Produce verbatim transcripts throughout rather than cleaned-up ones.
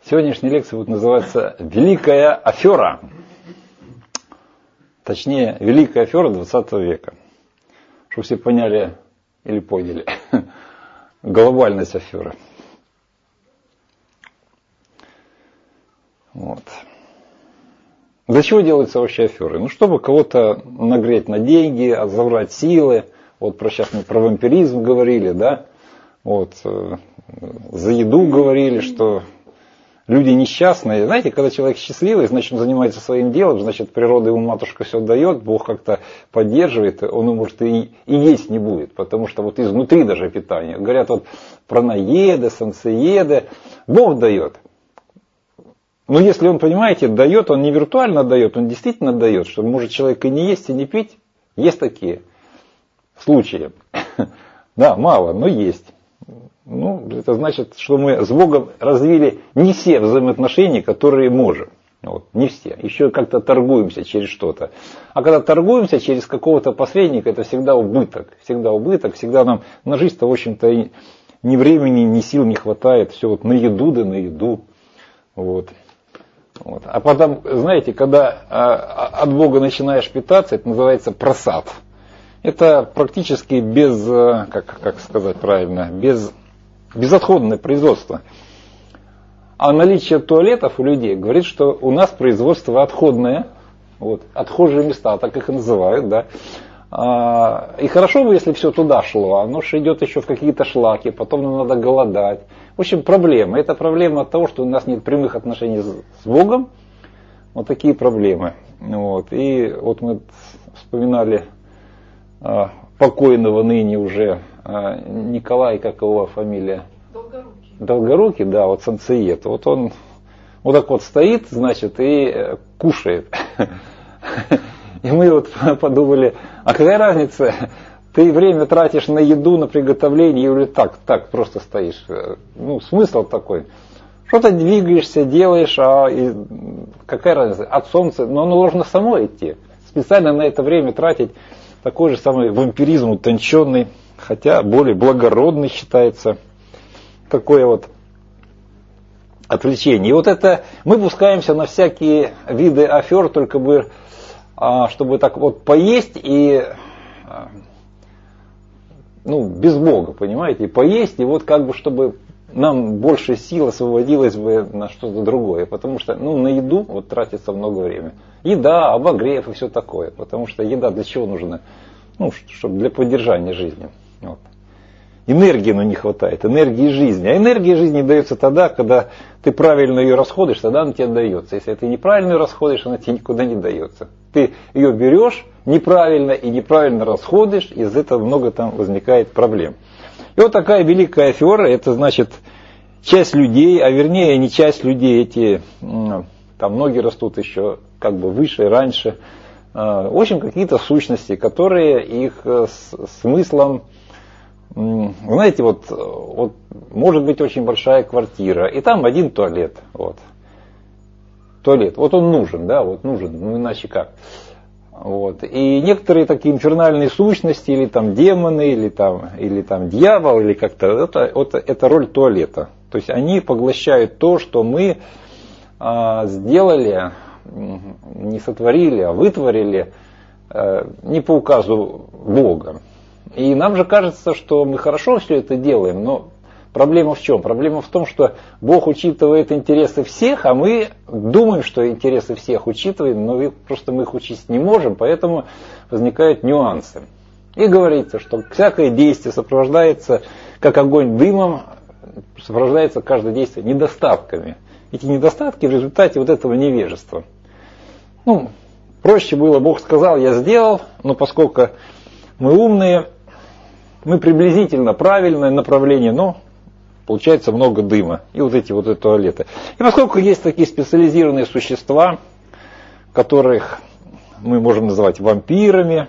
Сегодняшняя лекция будет называться «Великая афера». Точнее, «Великая афера двадцатого века». Чтобы все поняли или поняли глобальность аферы. Вот. Для чего делаются вообще аферы? Ну, чтобы кого-то нагреть на деньги, забрать силы. Вот про, сейчас мы про вампиризм говорили, да? Вот, за еду говорили, что люди несчастные. Знаете, когда человек счастливый, значит, он занимается своим делом, значит, природа ему матушка все дает, Бог как-то поддерживает, он, может, и, и есть не будет, потому что вот изнутри даже питание. Говорят вот про наеды, солнцееды. Бог дает. Но если он, понимаете, дает, он не виртуально дает, он действительно дает, что может человек и не есть, и не пить. Есть такие случаи. Да, мало, но есть. Ну, это значит, что мы с Богом развили не все взаимоотношения, которые можем. Вот, не все. Еще как-то торгуемся через что-то. А когда торгуемся через какого-то посредника, это всегда убыток. Всегда убыток. Всегда нам на жизнь-то, в общем-то, ни времени, ни сил не хватает. Все вот на еду да на еду. Вот. Вот. А потом, знаете, когда а, от Бога начинаешь питаться, это называется просад. Это практически без, как, как сказать правильно, без, безотходное производство. А наличие туалетов у людей говорит, что у нас производство отходное, вот, отхожие места, так их и называют, да. А, и хорошо бы, если все туда шло, оно же идет еще в какие-то шлаки, потом нам надо голодать. В общем, проблема. Это проблема от того, что у нас нет прямых отношений с Богом. Вот такие проблемы. Вот. И вот мы вспоминали покойного ныне уже Николай, как его фамилия? Долгорукий. Долгорукий, да, вот солнцеед. Вот он вот так вот стоит, значит, и кушает. И мы вот подумали, а какая разница, ты время тратишь на еду, на приготовление, или так, так просто стоишь. Ну, смысл такой. Что-то двигаешься, делаешь, а и какая разница, от солнца, но оно должно само идти. Специально на это время тратить. Такой же самый вампиризм утонченный, хотя более благородный считается. Такое вот отвлечение. И вот это мы пускаемся на всякие виды афер, только бы, чтобы так вот поесть и, ну, без Бога, понимаете, и поесть, и вот как бы, чтобы нам больше сил освободилось бы на что-то другое. Потому что, ну, на еду вот тратится много времени. Еда, обогрев и все такое. Потому что еда для чего нужна? Ну, чтобы для поддержания жизни. Вот. Энергии, ну, не хватает. Энергии жизни. А энергия жизни дается тогда, когда ты правильно ее расходуешь, тогда она тебе дается. Если ты неправильно ее расходуешь, она тебе никуда не дается. Ты ее берешь неправильно и неправильно расходуешь, и из этого много там возникает проблем. И вот такая великая афера, это значит часть людей, а вернее не часть людей, эти, там многие растут еще как бы выше, раньше. В общем, какие-то сущности, которые их смыслом, знаете, вот, вот может быть очень большая квартира, и там один туалет. Вот. Туалет, вот он нужен, да, вот нужен, ну иначе как. Вот. И некоторые такие инфернальные сущности, или там демоны, или там, или там дьявол, или как-то, это, это, это роль туалета. То есть они поглощают то, что мы а, сделали, не сотворили, а вытворили а, не по указу Бога. И нам же кажется, что мы хорошо все это делаем, но проблема в чем? Проблема в том, что Бог учитывает интересы всех, а мы думаем, что интересы всех учитываем, но просто мы их учесть не можем, поэтому возникают нюансы. И говорится, что всякое действие сопровождается, как огонь дымом, сопровождается каждое действие недостатками. Эти недостатки в результате вот этого невежества. Ну, проще было, Бог сказал, я сделал, но поскольку мы умные, мы приблизительно правильное направление, но получается много дыма. И вот эти вот эти туалеты. И поскольку есть такие специализированные существа, которых мы можем называть вампирами,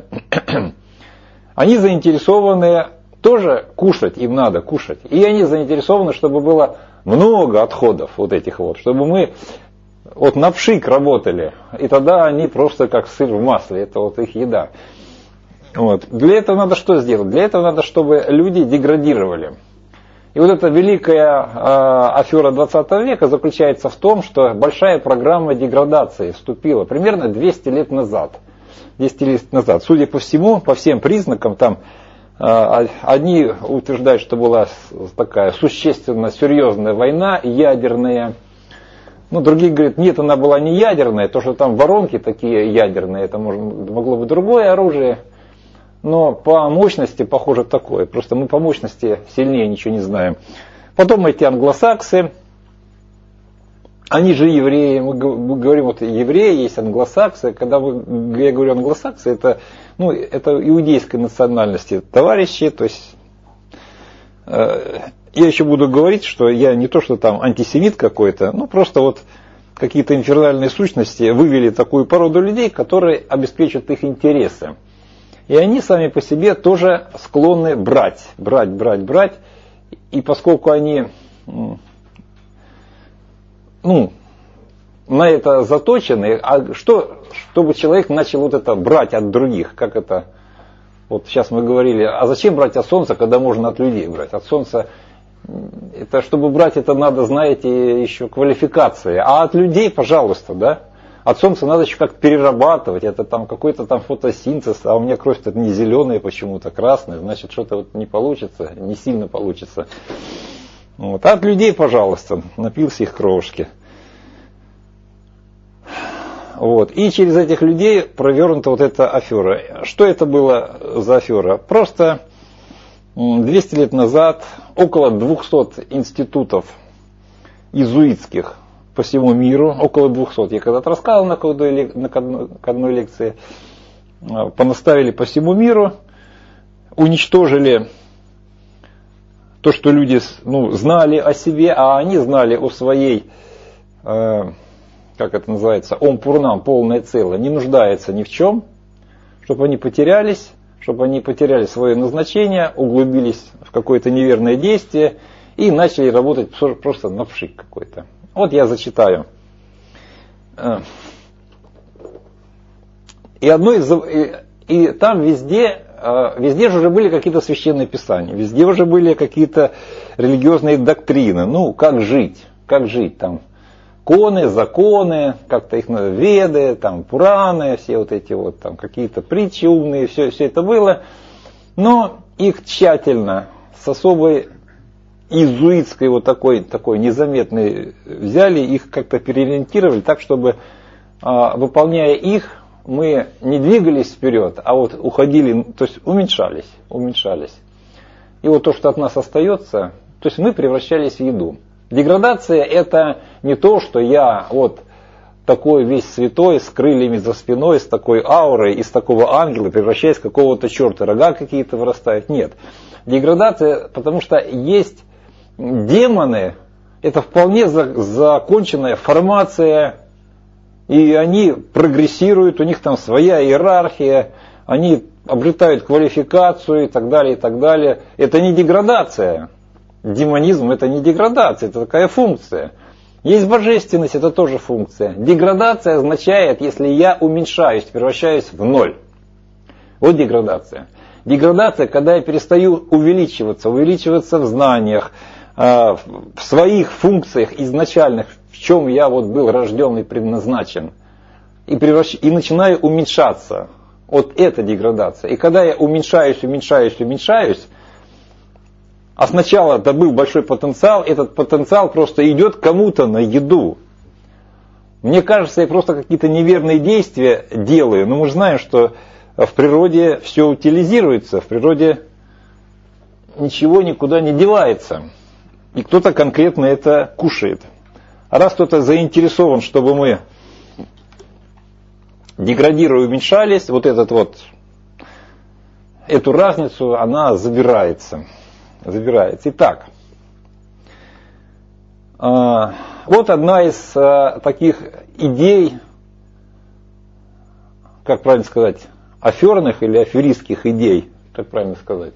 они заинтересованы тоже кушать, им надо кушать. И они заинтересованы, чтобы было много отходов вот этих вот, чтобы мы вот на пшик работали. И тогда они просто как сыр в масле, это вот их еда. Вот. Для этого надо что сделать? Для этого надо, чтобы люди деградировали. И вот эта великая э, афера двадцатого века заключается в том, что большая программа деградации вступила примерно двести лет назад. двести лет назад. Судя по всему, по всем признакам, там э, одни утверждают, что была такая существенно серьезная война, ядерная. Ну, другие говорят, нет, она была не ядерная, то, что там воронки такие ядерные, это может, могло быть другое оружие. Но по мощности, похоже, такое. Просто мы по мощности сильнее ничего не знаем. Потом эти англосаксы, они же евреи. Мы говорим, вот евреи, есть англосаксы. Когда мы, я говорю англосаксы, это, ну, это иудейской национальности товарищи. То есть, э, я еще буду говорить, что я не то, что там антисемит какой-то, ну, просто вот какие-то инфернальные сущности вывели такую породу людей, которые обеспечат их интересы. И они сами по себе тоже склонны брать, брать, брать, брать. И поскольку они, ну, на это заточены, а что, чтобы человек начал вот это брать от других, как это, вот сейчас мы говорили, а зачем брать от солнца, когда можно от людей брать? От солнца, это чтобы брать, это надо, знаете, еще квалификация. А от людей, пожалуйста, да? От солнца надо еще как-то перерабатывать, это там какой-то там фотосинтез, а у меня кровь-то не зеленая почему-то, красная, значит что-то вот не получится, не сильно получится. Вот. А от людей, пожалуйста, напился их кровушки. Вот. И через этих людей провернута вот эта афера. Что это было за афера? Просто двести лет назад около двухсот институтов иезуитских по всему миру, около двухсот. Я когда-то рассказывал на одной, на одной лекции, понаставили по всему миру, уничтожили то, что люди, ну, знали о себе, а они знали о своей, э, как это называется, ом пурнам, полное целое, не нуждается ни в чем, чтобы они потерялись, чтобы они потеряли свое назначение, углубились в какое-то неверное действие и начали работать просто на пшик какой-то. Вот я зачитаю. И, одно из, и, и там везде, везде же уже были какие-то священные писания, везде уже были какие-то религиозные доктрины. Ну, как жить, как жить там. Коны, законы, как-то их веды, там, Пураны, все вот эти вот там какие-то притчи умные, все, все это было. Но их тщательно, с особой иезуитской вот такой, такой незаметной взяли, их как-то переориентировали так, чтобы, а, выполняя их, мы не двигались вперед, а вот уходили, то есть уменьшались, уменьшались. И вот то, что от нас остается, то есть мы превращались в еду. Деградация — это не то, что я вот такой весь святой, с крыльями за спиной, с такой аурой, из такого ангела превращаюсь в какого-то черта, рога какие-то вырастают. Нет. Деградация, потому что есть демоны, это вполне законченная формация, и они прогрессируют, у них там своя иерархия, они обретают квалификацию и так далее, и так далее. Это не деградация. Демонизм — это не деградация, это такая функция. Есть божественность, это тоже функция. Деградация означает, если я уменьшаюсь, превращаюсь в ноль. Вот деградация. Деградация, когда я перестаю увеличиваться, увеличиваться в знаниях, в своих функциях изначальных, в чем я вот был рожден и предназначен, и, превращ... и начинаю уменьшаться. Вот это деградация. И когда я уменьшаюсь, уменьшаюсь, уменьшаюсь, а сначала добыл большой потенциал, этот потенциал просто идет кому-то на еду. Мне кажется, я просто какие-то неверные действия делаю, но мы же знаем, что в природе все утилизируется, в природе ничего никуда не девается. И кто-то конкретно это кушает. А раз кто-то заинтересован, чтобы мы, деградируя, уменьшались, вот, этот вот эту разницу, она забирается. забирается. Итак, вот одна из таких идей, как правильно сказать, аферных или аферистских идей, как правильно сказать?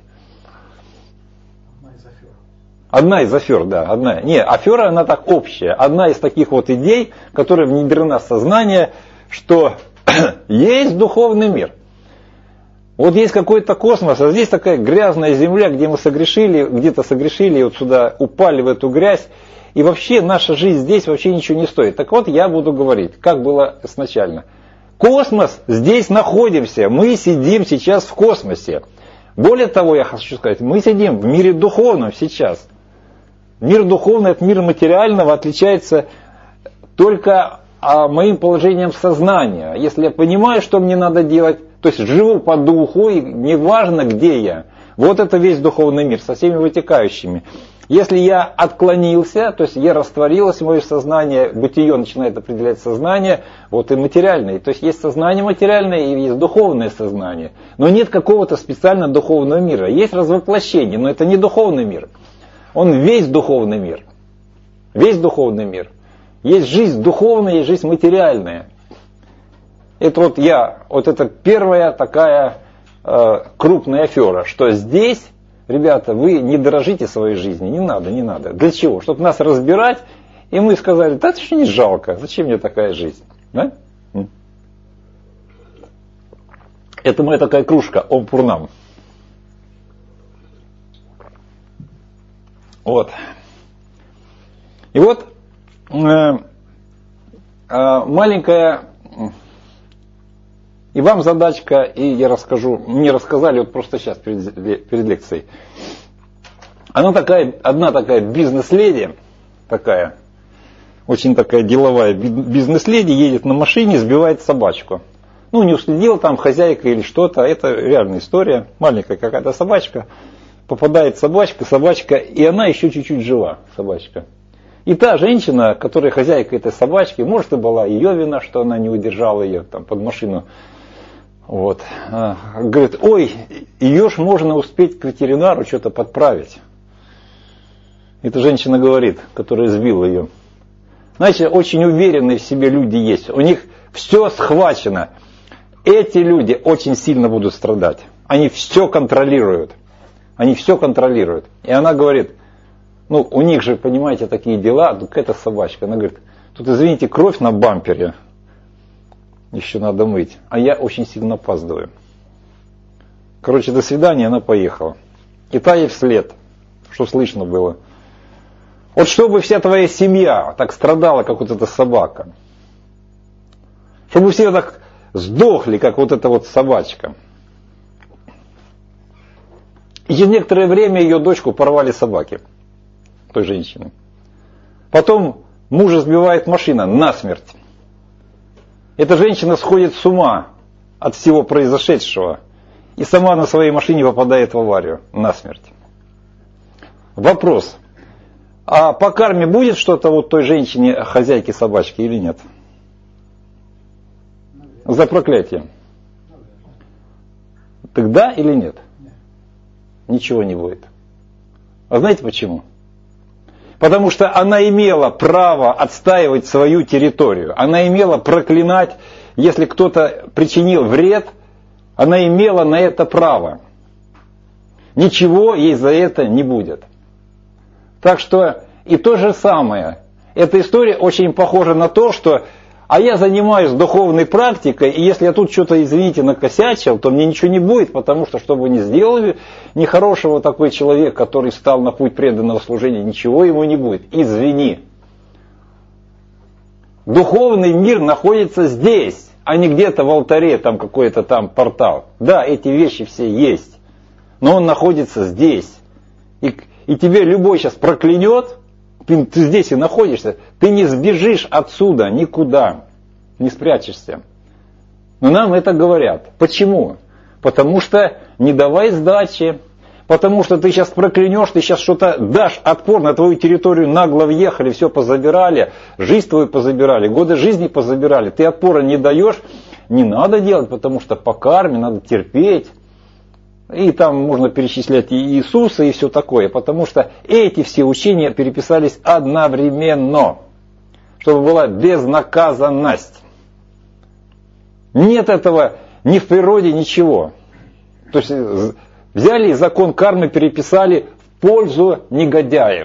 Одна из афер, да, одна. Не, афера, она так общая. Одна из таких вот идей, которая внедрена в сознание, что есть духовный мир. Вот есть какой-то космос, а здесь такая грязная земля, где мы согрешили, где-то согрешили, и вот сюда упали в эту грязь. И вообще наша жизнь здесь вообще ничего не стоит. Так вот, я буду говорить, как было изначально. Космос, здесь находимся, мы сидим сейчас в космосе. Более того, я хочу сказать, мы сидим в мире духовном сейчас. Мир духовный от мира материального отличается только моим положением сознания. Если я понимаю, что мне надо делать, то есть живу по духу, и неважно, где я. Вот это весь духовный мир со всеми вытекающими. Если я отклонился, то есть я растворилось мое сознание, бытие начинает определять сознание, вот и материальное. То есть есть сознание материальное и есть духовное сознание. Но нет какого-то специально духовного мира. Есть развоплощение, но это не духовный мир. Он весь духовный мир. Весь духовный мир. Есть жизнь духовная, есть жизнь материальная. Это вот я, вот это первая такая э, крупная афера, что здесь, ребята, вы не дорожите своей жизнью, не надо, не надо. Для чего? Чтобы нас разбирать, и мы сказали, да это что не жалко, зачем мне такая жизнь? Да? Это моя такая кружка, Ом Пурнам. Вот. И вот э, э, маленькая... И вам задачка, и я расскажу, мне рассказали вот просто сейчас перед, перед лекцией. Она такая, одна такая бизнес-леди, такая, очень такая деловая бизнес-леди, едет на машине, сбивает собачку. Ну, не уследила там хозяйка или что-то, это реальная история, маленькая какая-то собачка, попадает собачка, собачка, и она еще чуть-чуть жива, собачка. И та женщина, которая хозяйка этой собачки, может и была ее вина, что она не удержала ее там под машину. Вот. Говорит, ой, ее ж можно успеть к ветеринару что-то подправить. Эта женщина говорит, которая сбила ее. Знаете, очень уверенные в себе люди есть. У них все схвачено. Эти люди очень сильно будут страдать. Они все контролируют. Они все контролируют. И она говорит, ну, у них же, понимаете, такие дела, тут эта собачка. Она говорит, тут, извините, кровь на бампере. Еще надо мыть. А я очень сильно опаздываю. Короче, до свидания, она поехала. И та ей вслед, что слышно было. Вот чтобы вся твоя семья так страдала, как вот эта собака. Чтобы все так сдохли, как вот эта вот собачка. И через некоторое время ее дочку порвали собаки. Той женщины. Потом мужа сбивает машина насмерть. Эта женщина сходит с ума от всего произошедшего и сама на своей машине попадает в аварию насмерть. Вопрос. А по карме будет что-то вот той женщине, хозяйке собачки, или нет? За проклятие. Так да или нет? Ничего не будет. А знаете почему? Потому что она имела право отстаивать свою территорию. Она имела проклинать, если кто-то причинил вред, она имела на это право. Ничего ей за это не будет. Так что и то же самое. Эта история очень похожа на то, что а я занимаюсь духовной практикой, и если я тут что-то, извините, накосячил, то мне ничего не будет, потому что, что бы ни сделали нехорошего такой человек, который встал на путь преданного служения, ничего ему не будет. Извини. Духовный мир находится здесь, а не где-то в алтаре, там какой-то там портал. Да, эти вещи все есть, но он находится здесь. И, и тебе любой сейчас проклянет, ты, ты здесь и находишься, ты не сбежишь отсюда никуда, не спрячешься. Но нам это говорят. Почему? Потому что не давай сдачи, потому что ты сейчас проклянешь, ты сейчас что-то дашь отпор, на твою территорию нагло въехали, все позабирали, жизнь твою позабирали, годы жизни позабирали, ты отпора не даешь, не надо делать, потому что по карме надо терпеть. И там можно перечислять и Иисуса, и все такое, потому что эти все учения переписались одновременно, чтобы была безнаказанность. Нет этого ни в природе, ничего. То есть взяли закон кармы, переписали в пользу негодяев.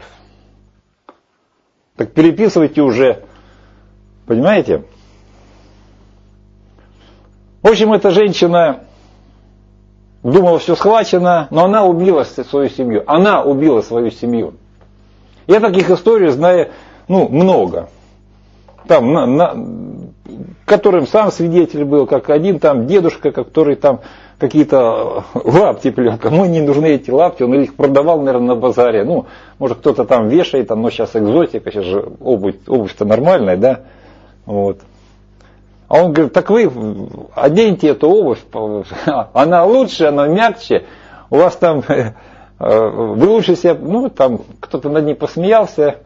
Так переписывайте уже, понимаете? В общем, эта женщина думала, все схвачено, но она убила свою семью. Она убила свою семью. Я таких историй знаю, ну, много. Там, на, на, которым сам свидетель был, как один там дедушка, который там какие-то лапти плел. Кому не нужны эти лапти, он их продавал, наверное, на базаре. Ну, может, кто-то там вешает, там, но сейчас экзотика, сейчас же обувь, обувь-то нормальная, да? Вот. А он говорит, так вы оденьте эту обувь, она лучше, она мягче, у вас там, вы лучше себя, ну, там, кто-то над ней посмеялся,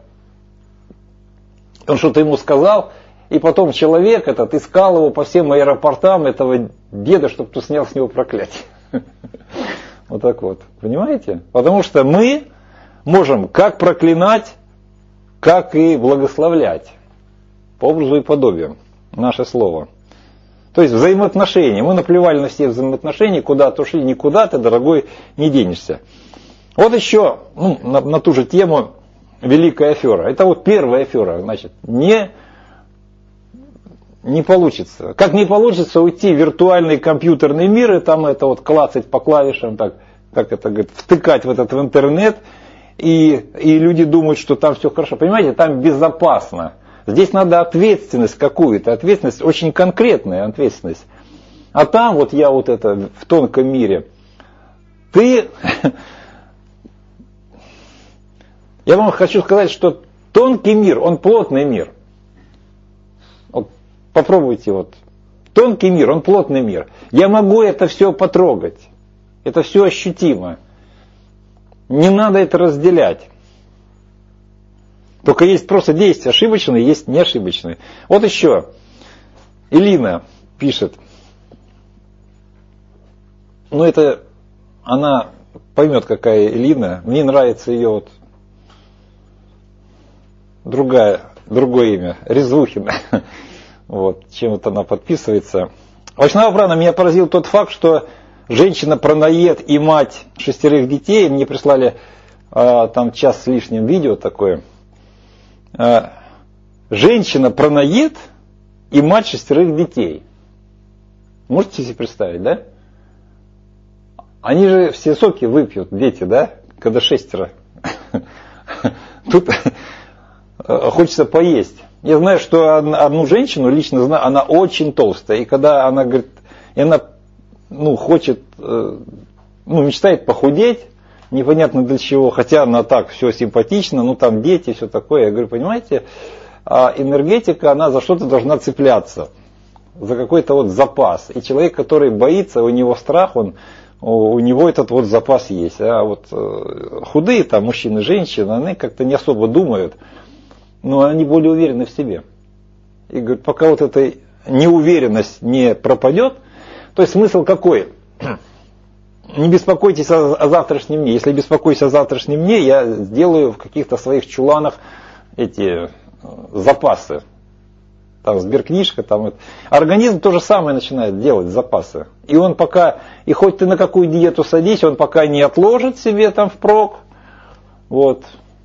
он что-то ему сказал, и потом человек этот искал его по всем аэропортам, этого деда, чтобы кто снял с него проклятие. Вот так вот, понимаете? Потому что мы можем как проклинать, как и благословлять, по образу и подобию. Наше слово. То есть взаимоотношения. Мы наплевали на все взаимоотношения, куда-то ушли, никуда ты, дорогой, не денешься. Вот еще ну, на, на ту же тему великая афера. Это вот первая афера. Значит, не, не получится. Как не получится уйти в виртуальный компьютерный мир и там это вот клацать по клавишам, так, как это говорит, втыкать в этот в интернет, и, и люди думают, что там все хорошо. Понимаете, там безопасно. Здесь надо ответственность какую-то, ответственность, очень конкретная ответственность. А там вот я вот это в тонком мире, ты, я вам хочу сказать, что тонкий мир, он плотный мир. Вот попробуйте вот, тонкий мир, он плотный мир. Я могу это все потрогать, это все ощутимо. Не надо это разделять. Только есть просто действия ошибочные, есть неошибочные. Вот еще. Элина пишет. Ну это, она поймет, какая Элина. Мне нравится ее вот другая, другое имя. Резвухина. Вот, чем вот она подписывается. Вайшнава Прана, меня поразил тот факт, что женщина-праноед и мать шестерых детей, мне прислали а, там час с лишним видео такое. Женщина-праноед и мать шестерых детей. Можете себе представить, да? Они же все соки выпьют, дети, да? Когда шестеро. Тут хочется поесть. Я знаю, что одну женщину, лично знаю, она очень толстая. И когда она говорит, и она ну, хочет, ну, мечтает похудеть, непонятно для чего, хотя она так, все симпатично, ну там дети, все такое. Я говорю, понимаете, энергетика, она за что-то должна цепляться, за какой-то вот запас. И человек, который боится, у него страх, он, у него этот вот запас есть. А вот худые там мужчины, женщины, они как-то не особо думают, но они более уверены в себе. И говорю, пока вот эта неуверенность не пропадет, то есть смысл какой? Не беспокойтесь о, о завтрашнем дне. Если беспокоюсь о завтрашнем дне, я сделаю в каких-то своих чуланах эти запасы. Там сберкнижка, там это. Организм то же самое начинает делать, запасы. И он пока, и хоть ты на какую диету садись, он пока не отложит себе там впрок, вот,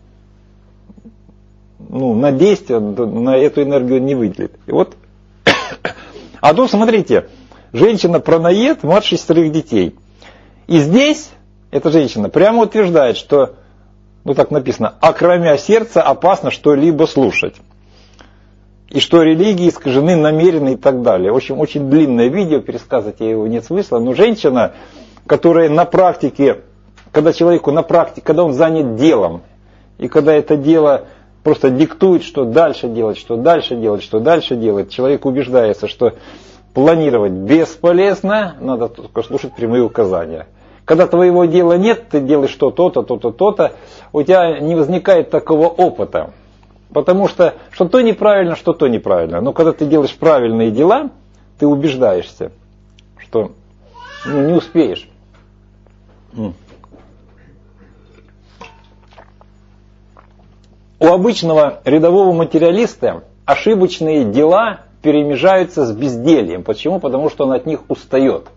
ну, на действие, на эту энергию не выделит. И вот, а тут смотрите, женщина-праноед, мать шестерых детей. И здесь эта женщина прямо утверждает, что, ну так написано, окромя сердца опасно что-либо слушать. И что религии искажены намеренно и так далее. В общем, очень длинное видео, пересказывать я его нет смысла. Но женщина, которая на практике, когда человеку на практике, когда он занят делом, и когда это дело просто диктует, что дальше делать, что дальше делать, что дальше делать, человек убеждается, что планировать бесполезно, надо только слушать прямые указания. Когда твоего дела нет, ты делаешь что то-то, то-то, то-то, у тебя не возникает такого опыта. Потому что что то неправильно, что то неправильно. Но когда ты делаешь правильные дела, ты убеждаешься, что ну, не успеешь. У обычного рядового материалиста ошибочные дела перемежаются с бездельем. Почему? Потому что он от них устает.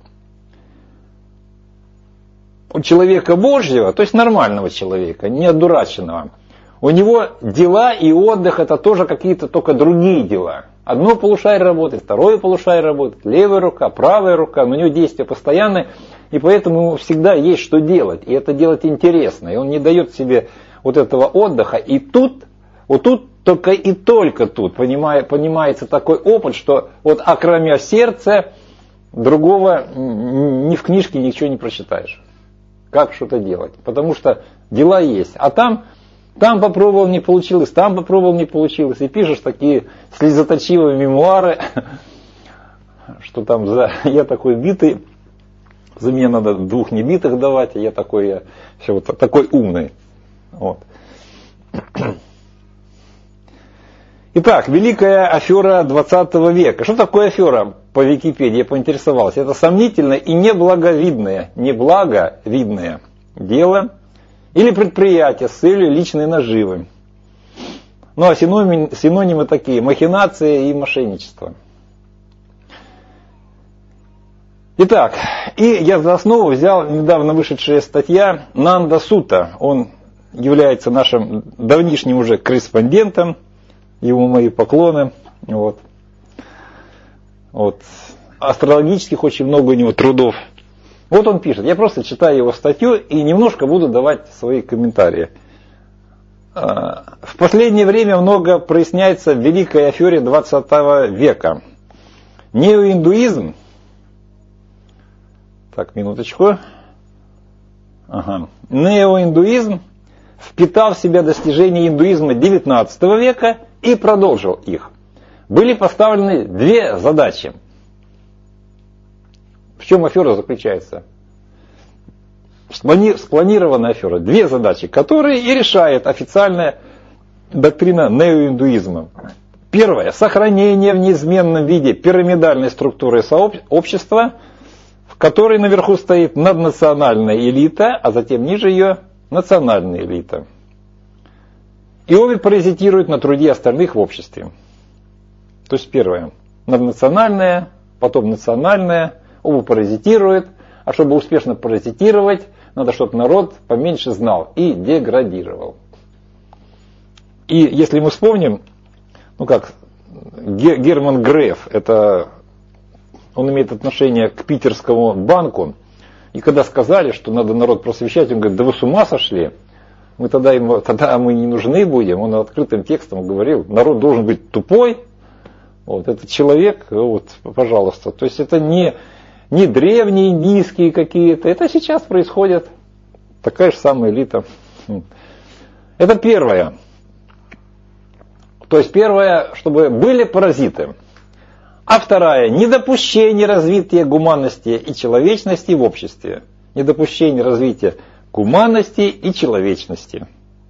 У человека Божьего, то есть нормального человека, не одураченного, у него дела и отдых это тоже какие-то только другие дела. Одно полушарие работает, второе полушарие работает, левая рука, правая рука, но у него действия постоянные, и поэтому ему всегда есть что делать, и это делать интересно, и он не дает себе вот этого отдыха, и тут, вот тут только и только тут понимая, понимается такой опыт, что вот окромя сердца другого ни в книжке ничего не прочитаешь, как что-то делать, потому что дела есть, а там... Там попробовал, не получилось, там попробовал, не получилось. И пишешь такие слезоточивые мемуары, что там за я такой битый, за меня надо двух небитых давать, а я такой, я все вот такой умный. Вот. Итак, великая афера двадцатого века. Что такое афера по Википедии? Я поинтересовался. Это сомнительное и неблаговидное, неблаговидное дело или предприятие с целью личной наживы. Ну а синонимы, синонимы такие: махинация и мошенничество. Итак, и я за основу взял недавно вышедшая статья Нанда Сута. Он является нашим давнишним уже корреспондентом, ему мои поклоны. Вот. Вот. Астрологических очень много у него трудов. Вот он пишет, я просто читаю его статью и немножко буду давать свои комментарии. В последнее время много проясняется в великой афере двадцатого века. Неоиндуизм, так, минуточку, ага. Неоиндуизм впитал в себя достижения индуизма девятнадцатого века и продолжил их. Были поставлены две задачи. В чем афера заключается? Спланированная афера. Две задачи, которые и решает официальная доктрина неоиндуизма. Первое. Сохранение в неизменном виде пирамидальной структуры общества, в которой наверху стоит наднациональная элита, а затем ниже ее национальная элита. И обе паразитируют на труде остальных в обществе. То есть первое. Наднациональная, потом национальная. Оба паразитируют, а чтобы успешно паразитировать, надо, чтобы народ поменьше знал и деградировал. И если мы вспомним, ну как, Герман Греф, это, он имеет отношение к питерскому банку, и когда сказали, что надо народ просвещать, он говорит, да вы с ума сошли, мы тогда, ему, тогда мы не нужны будем, он открытым текстом говорил, народ должен быть тупой, вот, этот человек, вот, пожалуйста, то есть это не... Не древние индийские какие-то. Это сейчас происходит. Такая же самая элита. Это первое. То есть первое, чтобы были паразиты. А вторая, недопущение развития гуманности и человечности в обществе. Недопущение развития гуманности и человечности.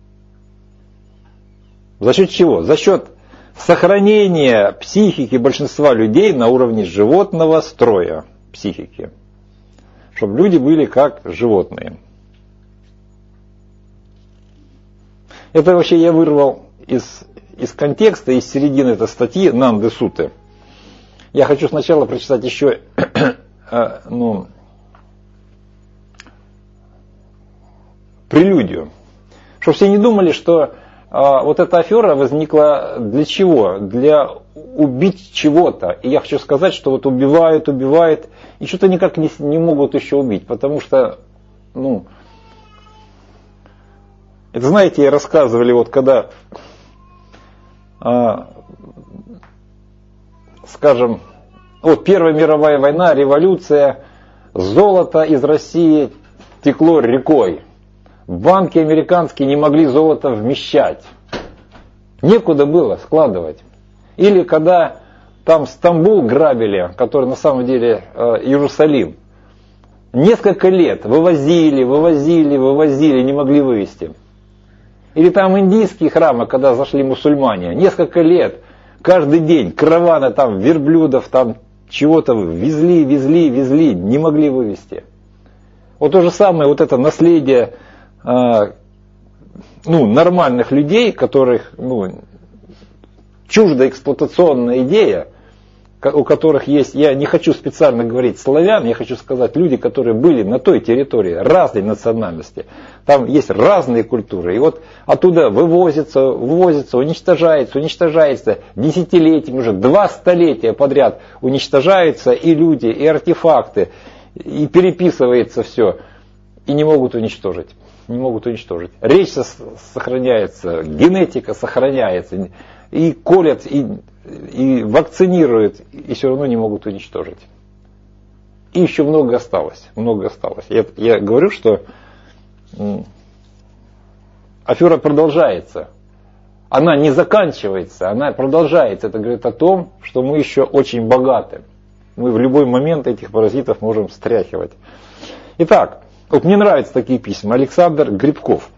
За счет чего? За счет сохранения психики большинства людей на уровне животного строя. Психики. Чтобы люди были как животные. Это вообще я вырвал из, из контекста, из середины этой статьи Нанды Суты. Я хочу сначала прочитать еще ну, прелюдию. Чтобы все не думали, что а, вот эта афера возникла для чего? Для убить чего-то. И я хочу сказать, что вот убивают, убивают, и что-то никак не, не могут еще убить. Потому что, ну, это знаете, рассказывали, вот когда, а, скажем, вот Первая мировая война, революция, золото из России текло рекой. Банки американские не могли золото вмещать. Некуда было складывать. Или когда там Стамбул грабили, который на самом деле э, Иерусалим. Несколько лет вывозили, вывозили, вывозили, не могли вывезти. Или там индийские храмы, когда зашли мусульмане. Несколько лет, каждый день, караваны там, верблюдов, там чего-то везли, везли, везли, не могли вывезти. Вот то же самое, вот это наследие э, ну, нормальных людей, которых, ну, чужда эксплуатационная идея, у которых есть, я не хочу специально говорить славян, я хочу сказать люди, которые были на той территории разной национальности. Там есть разные культуры. И вот оттуда вывозится, вывозится, уничтожается, уничтожается. Десятилетиями уже, два столетия подряд уничтожаются и люди, и артефакты, и переписывается все. И не могут уничтожить. Не могут уничтожить. Речь сохраняется, генетика сохраняется. И колят, и, и вакцинируют, и все равно не могут уничтожить. И еще много осталось. Много осталось. Я, я говорю, что м, афера продолжается. Она не заканчивается, она продолжается. Это говорит о том, что мы еще очень богаты. Мы в любой момент этих паразитов можем встряхивать. Итак, вот мне нравятся такие письма. Александр Грибков.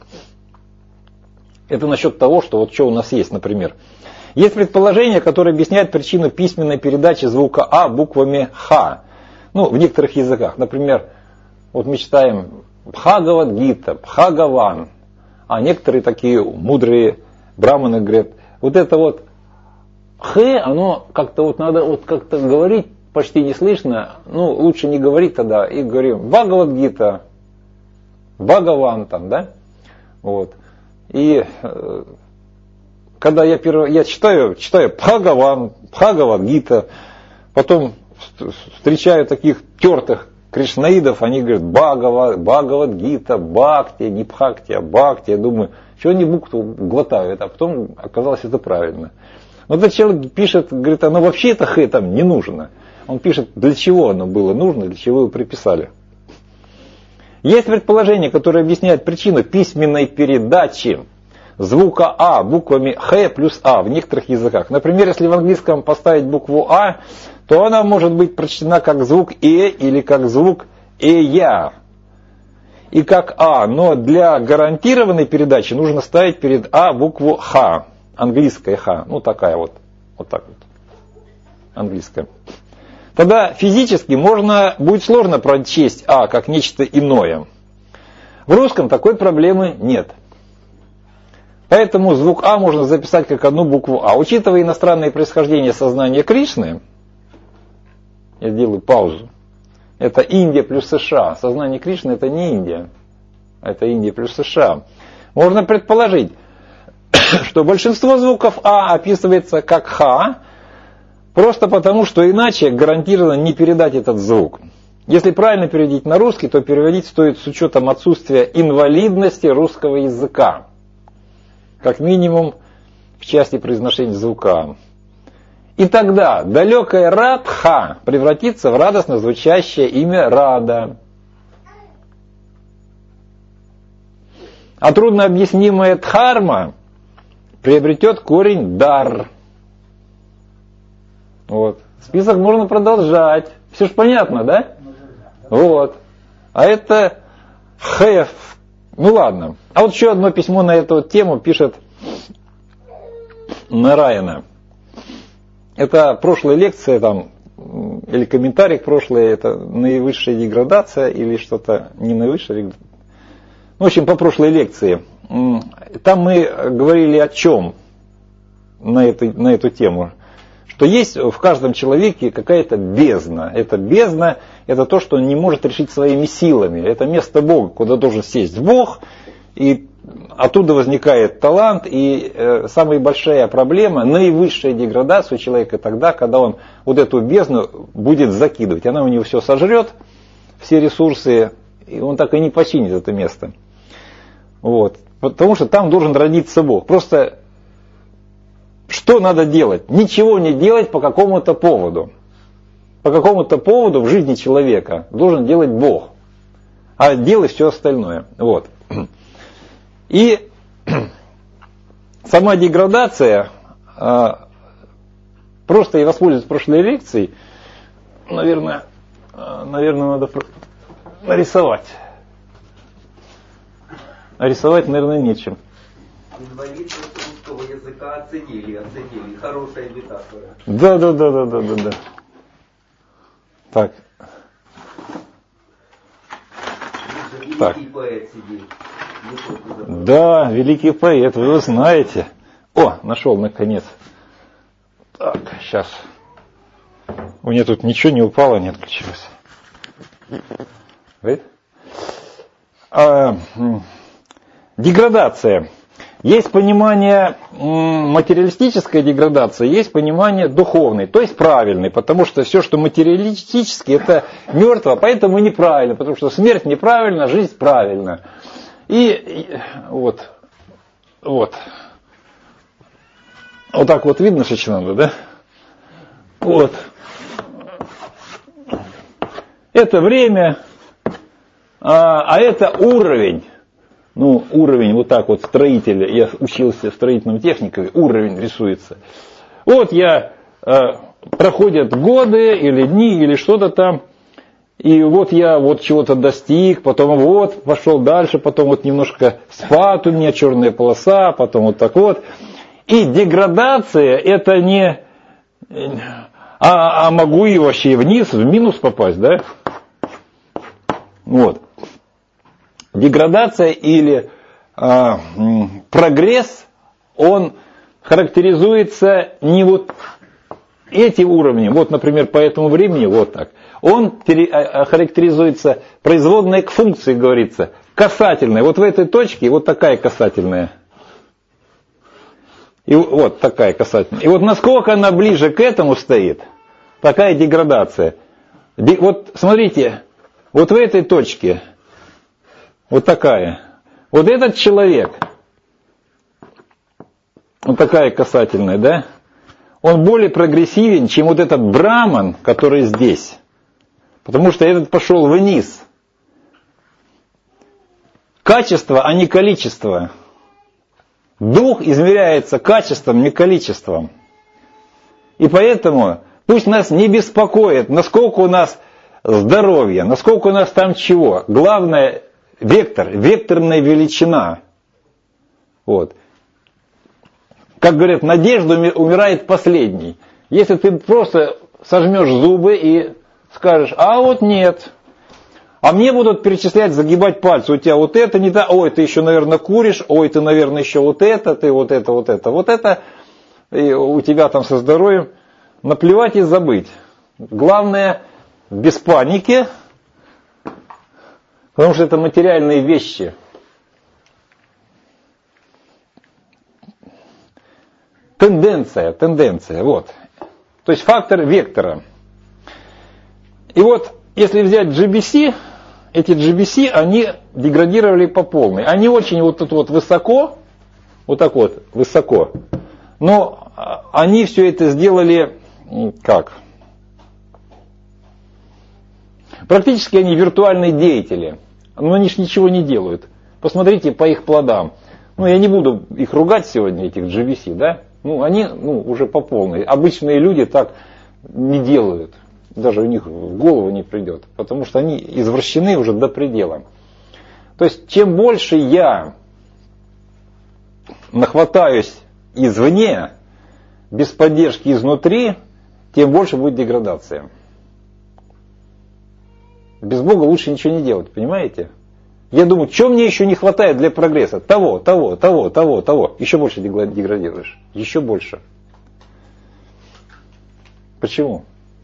Это насчет того, что вот что у нас есть, например. Есть предположение, которое объясняет причину письменной передачи звука А буквами Х. Ну, в некоторых языках. Например, вот мы читаем Бхагавад-гита, Бхагаван. А некоторые такие мудрые браманы говорят, вот это вот Х, оно как-то вот надо вот как-то говорить почти не слышно. Ну, лучше не говорить тогда. И говорим Бхагавад-гита, Бхагаван там, да? Вот. И э, когда я, первый, я читаю, читаю Бхагаван, Бхагавад-гита, потом встречаю таких тертых кришнаидов, они говорят Бхагава, Бхагавад-гита, Бхакти, не Бхакти, а Бхакти. Я думаю, что они букву глотают, а потом оказалось это правильно. Но этот человек пишет, говорит, оно вообще это Х там не нужно. Он пишет, для чего оно было нужно, для чего его приписали. Есть предположение, которое объясняет причину письменной передачи звука А буквами Х плюс А в некоторых языках. Например, если в английском поставить букву А, то она может быть прочтена как звук Э или как звук Эя. И как А, но для гарантированной передачи нужно ставить перед А букву Х, английская Х, ну такая вот, вот так вот, английская. Тогда физически можно, будет сложно прочесть А как нечто иное. В русском такой проблемы нет. Поэтому звук А можно записать как одну букву А. Учитывая иностранное происхождение сознания Кришны, я делаю паузу, это Индия плюс США. Сознание Кришны это не Индия, это Индия плюс США. Можно предположить, что большинство звуков А описывается как Х, просто потому, что иначе гарантированно не передать этот звук. Если правильно переводить на русский, то переводить стоит с учетом отсутствия инвалидности русского языка. Как минимум в части произношения звука. И тогда далекая Радха превратится в радостно звучащее имя Рада. А труднообъяснимая Дхарма приобретет корень Дар. Вот. Список можно продолжать. Все же понятно, да? Вот. А это Х. Ну ладно. А вот еще одно письмо на эту тему пишет Нараяна. Это прошлая лекция там, или комментарий к прошлой, это наивысшая деградация или что-то не наивысшая. В общем, по прошлой лекции. Там мы говорили о чем на эту, на эту тему. Что есть в каждом человеке какая-то бездна. Эта бездна – это то, что он не может решить своими силами. Это место Бога, куда должен сесть Бог, и оттуда возникает талант. И э, самая большая проблема, наивысшая деградация у человека тогда, когда он вот эту бездну будет закидывать. Она у него все сожрет, все ресурсы, и он так и не починит это место. Вот. Потому что там должен родиться Бог. Просто что надо делать? Ничего не делать по какому-то поводу. По какому-то поводу в жизни человека должен делать Бог. А делать все остальное. Вот. И сама деградация, просто я воспользуюсь прошлой лекцией, наверное, наверное, надо нарисовать. А рисовать, наверное, нечем. Инвалидность русского языка оценили, оценили. Хорошая метафора. Да, да, да, да, да, да, да. Так. Великий Так. поэт сидит. Да, великий поэт, вы его знаете. О, нашел наконец. Так, сейчас. У меня тут ничего не упало, не отключилось. Right? А, деградация. Есть понимание материалистической деградации, есть понимание духовной, то есть правильной, потому что все, что материалистически, это мертво, поэтому неправильно, потому что смерть неправильна, жизнь правильна. И, и вот, вот, вот так вот видно, что надо, да? Вот. Это время, а, а это уровень. Ну, уровень вот так вот строителя, я учился в строительном технике, уровень рисуется. Вот я, э, проходят годы или дни, или что-то там, и вот я вот чего-то достиг, потом вот пошел дальше, потом вот немножко спад у меня, черная полоса, потом вот так вот. И деградация это не, а, а могу и вообще вниз, в минус попасть, да? Вот. Деградация или э, прогресс, он характеризуется не вот этим уровнем, вот, например, по этому времени, вот так. Он характеризуется производной к функции, говорится, касательной. Вот в этой точке вот такая касательная. И вот такая касательная. И вот насколько она ближе к этому стоит, такая деградация. Вот смотрите, вот в этой точке, вот такая. Вот этот человек, вот такая касательная, да? Он более прогрессивен, чем вот этот браман, который здесь. Потому что этот пошел вниз. Качество, а не количество. Дух измеряется качеством, не количеством. И поэтому пусть нас не беспокоит, насколько у нас здоровье, насколько у нас там чего. Главное, вектор, векторная величина. Вот. Как говорят, надежда умирает последней. Если ты просто сожмешь зубы и скажешь, а вот нет, а мне будут перечислять, загибать пальцы, у тебя вот это не так, ой, ты еще, наверное, куришь, ой, ты, наверное, еще вот это, ты вот это, вот это, вот это, и у тебя там со здоровьем, наплевать и забыть. Главное, без паники, потому что это материальные вещи. Тенденция, тенденция, вот. То есть фактор вектора. И вот, если взять джи би си, эти джи би си, они деградировали по полной. Они очень вот тут вот высоко, вот так вот, высоко. Но они все это сделали, как? Практически они виртуальные деятели. Но они же ничего не делают. Посмотрите по их плодам. Ну, я не буду их ругать сегодня, этих джи би си, да? Ну, они ну, уже по полной. Обычные люди так не делают. Даже у них в голову не придет. Потому что они извращены уже до предела. То есть, чем больше я нахватаюсь извне, без поддержки изнутри, тем больше будет деградация. Без Бога лучше ничего не делать, понимаете? Я думаю, что мне еще не хватает для прогресса? Того, того, того, того, того. Еще больше деградируешь. Еще больше. Почему?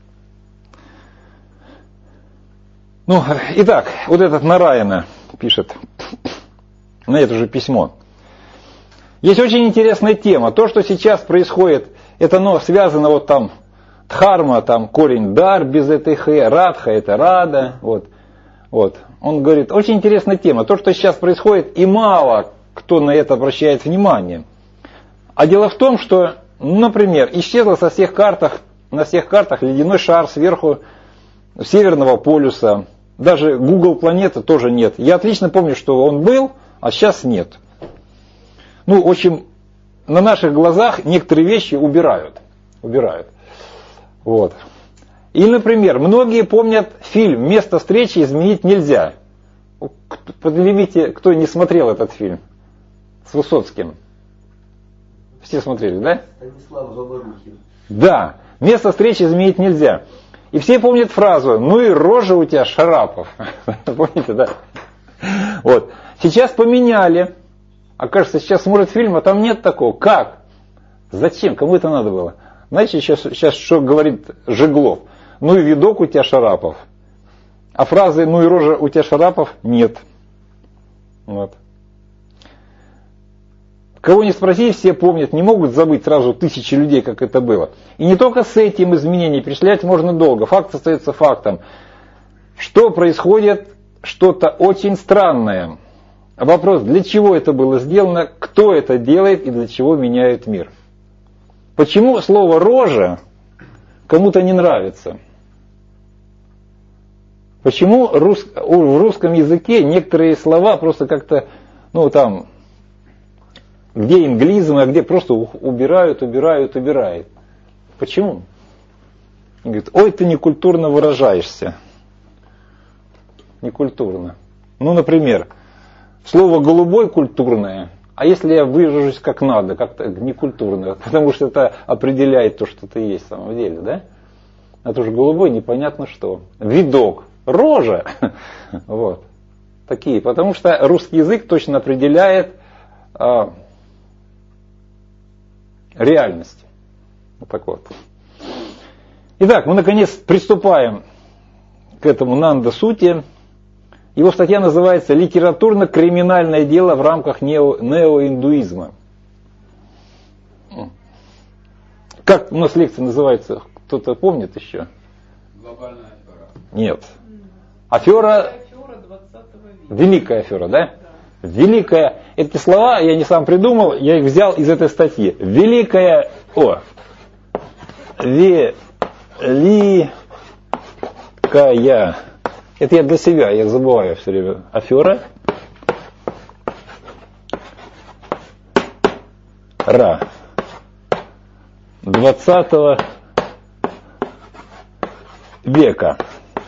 Ну, итак, вот этот Нараяна пишет на это же письмо. Есть очень интересная тема. То, что сейчас происходит, это ну, связано вот там, дхарма, там корень дар без этой х, радха это рада, вот. Вот. Он говорит, очень интересная тема. То, что сейчас происходит, и мало кто на это обращает внимание. А дело в том, что, например, исчезло со всех картах, на всех картах ледяной шар сверху Северного полюса. Даже Google планеты тоже нет. Я отлично помню, что он был, а сейчас нет. Ну, в общем, на наших глазах некоторые вещи убирают. Убирают. Вот. И, например, многие помнят фильм «Место встречи изменить нельзя». Поднимите, кто не смотрел этот фильм с Высоцким. Все смотрели, да? Станислав Говорухин. Да. «Место встречи изменить нельзя». И все помнят фразу «Ну и рожа у тебя, Шарапов». Помните, да? Вот. Сейчас поменяли. Окажется, сейчас смотрят фильм, а там нет такого. Как? Зачем? Кому это надо было? Знаете, сейчас, сейчас что говорит Жеглов? «ну и видок у тебя, Шарапов». А фразы «ну и рожа у тебя, Шарапов» нет. Вот. Кого не спроси, все помнят, не могут забыть сразу тысячи людей, как это было. И не только с этим изменением, перечислять можно долго. Факт остается фактом. Что происходит? Что-то очень странное. Вопрос, для чего это было сделано, кто это делает и для чего меняет мир. Почему слово «рожа» кому-то не нравится? Почему рус... в русском языке некоторые слова просто как-то, ну там, где англизм, а где просто убирают, убирают, убирают. Почему? Он говорит, ой, ты некультурно выражаешься. Некультурно. Ну, например, слово «голубой» культурное, а если я выражусь как надо, как-то некультурно, потому что это определяет то, что ты есть в самом деле, да? А то же голубой непонятно что. Видок. Рожа. Вот. Такие. Потому что русский язык точно определяет а, реальность. Вот так вот. Итак, мы наконец приступаем к этому Нанда Сути. Его статья называется «Литературно-криминальное дело в рамках нео, неоиндуизма». Как у нас лекция называется? Кто-то помнит еще? Глобальная афера. Нет. Афера, великая афера, да? Да? Великая. Эти слова я не сам придумал, я их взял из этой статьи. Великая, о, великая. Это я для себя, я забываю все время. Афера. Ра. двадцатого века.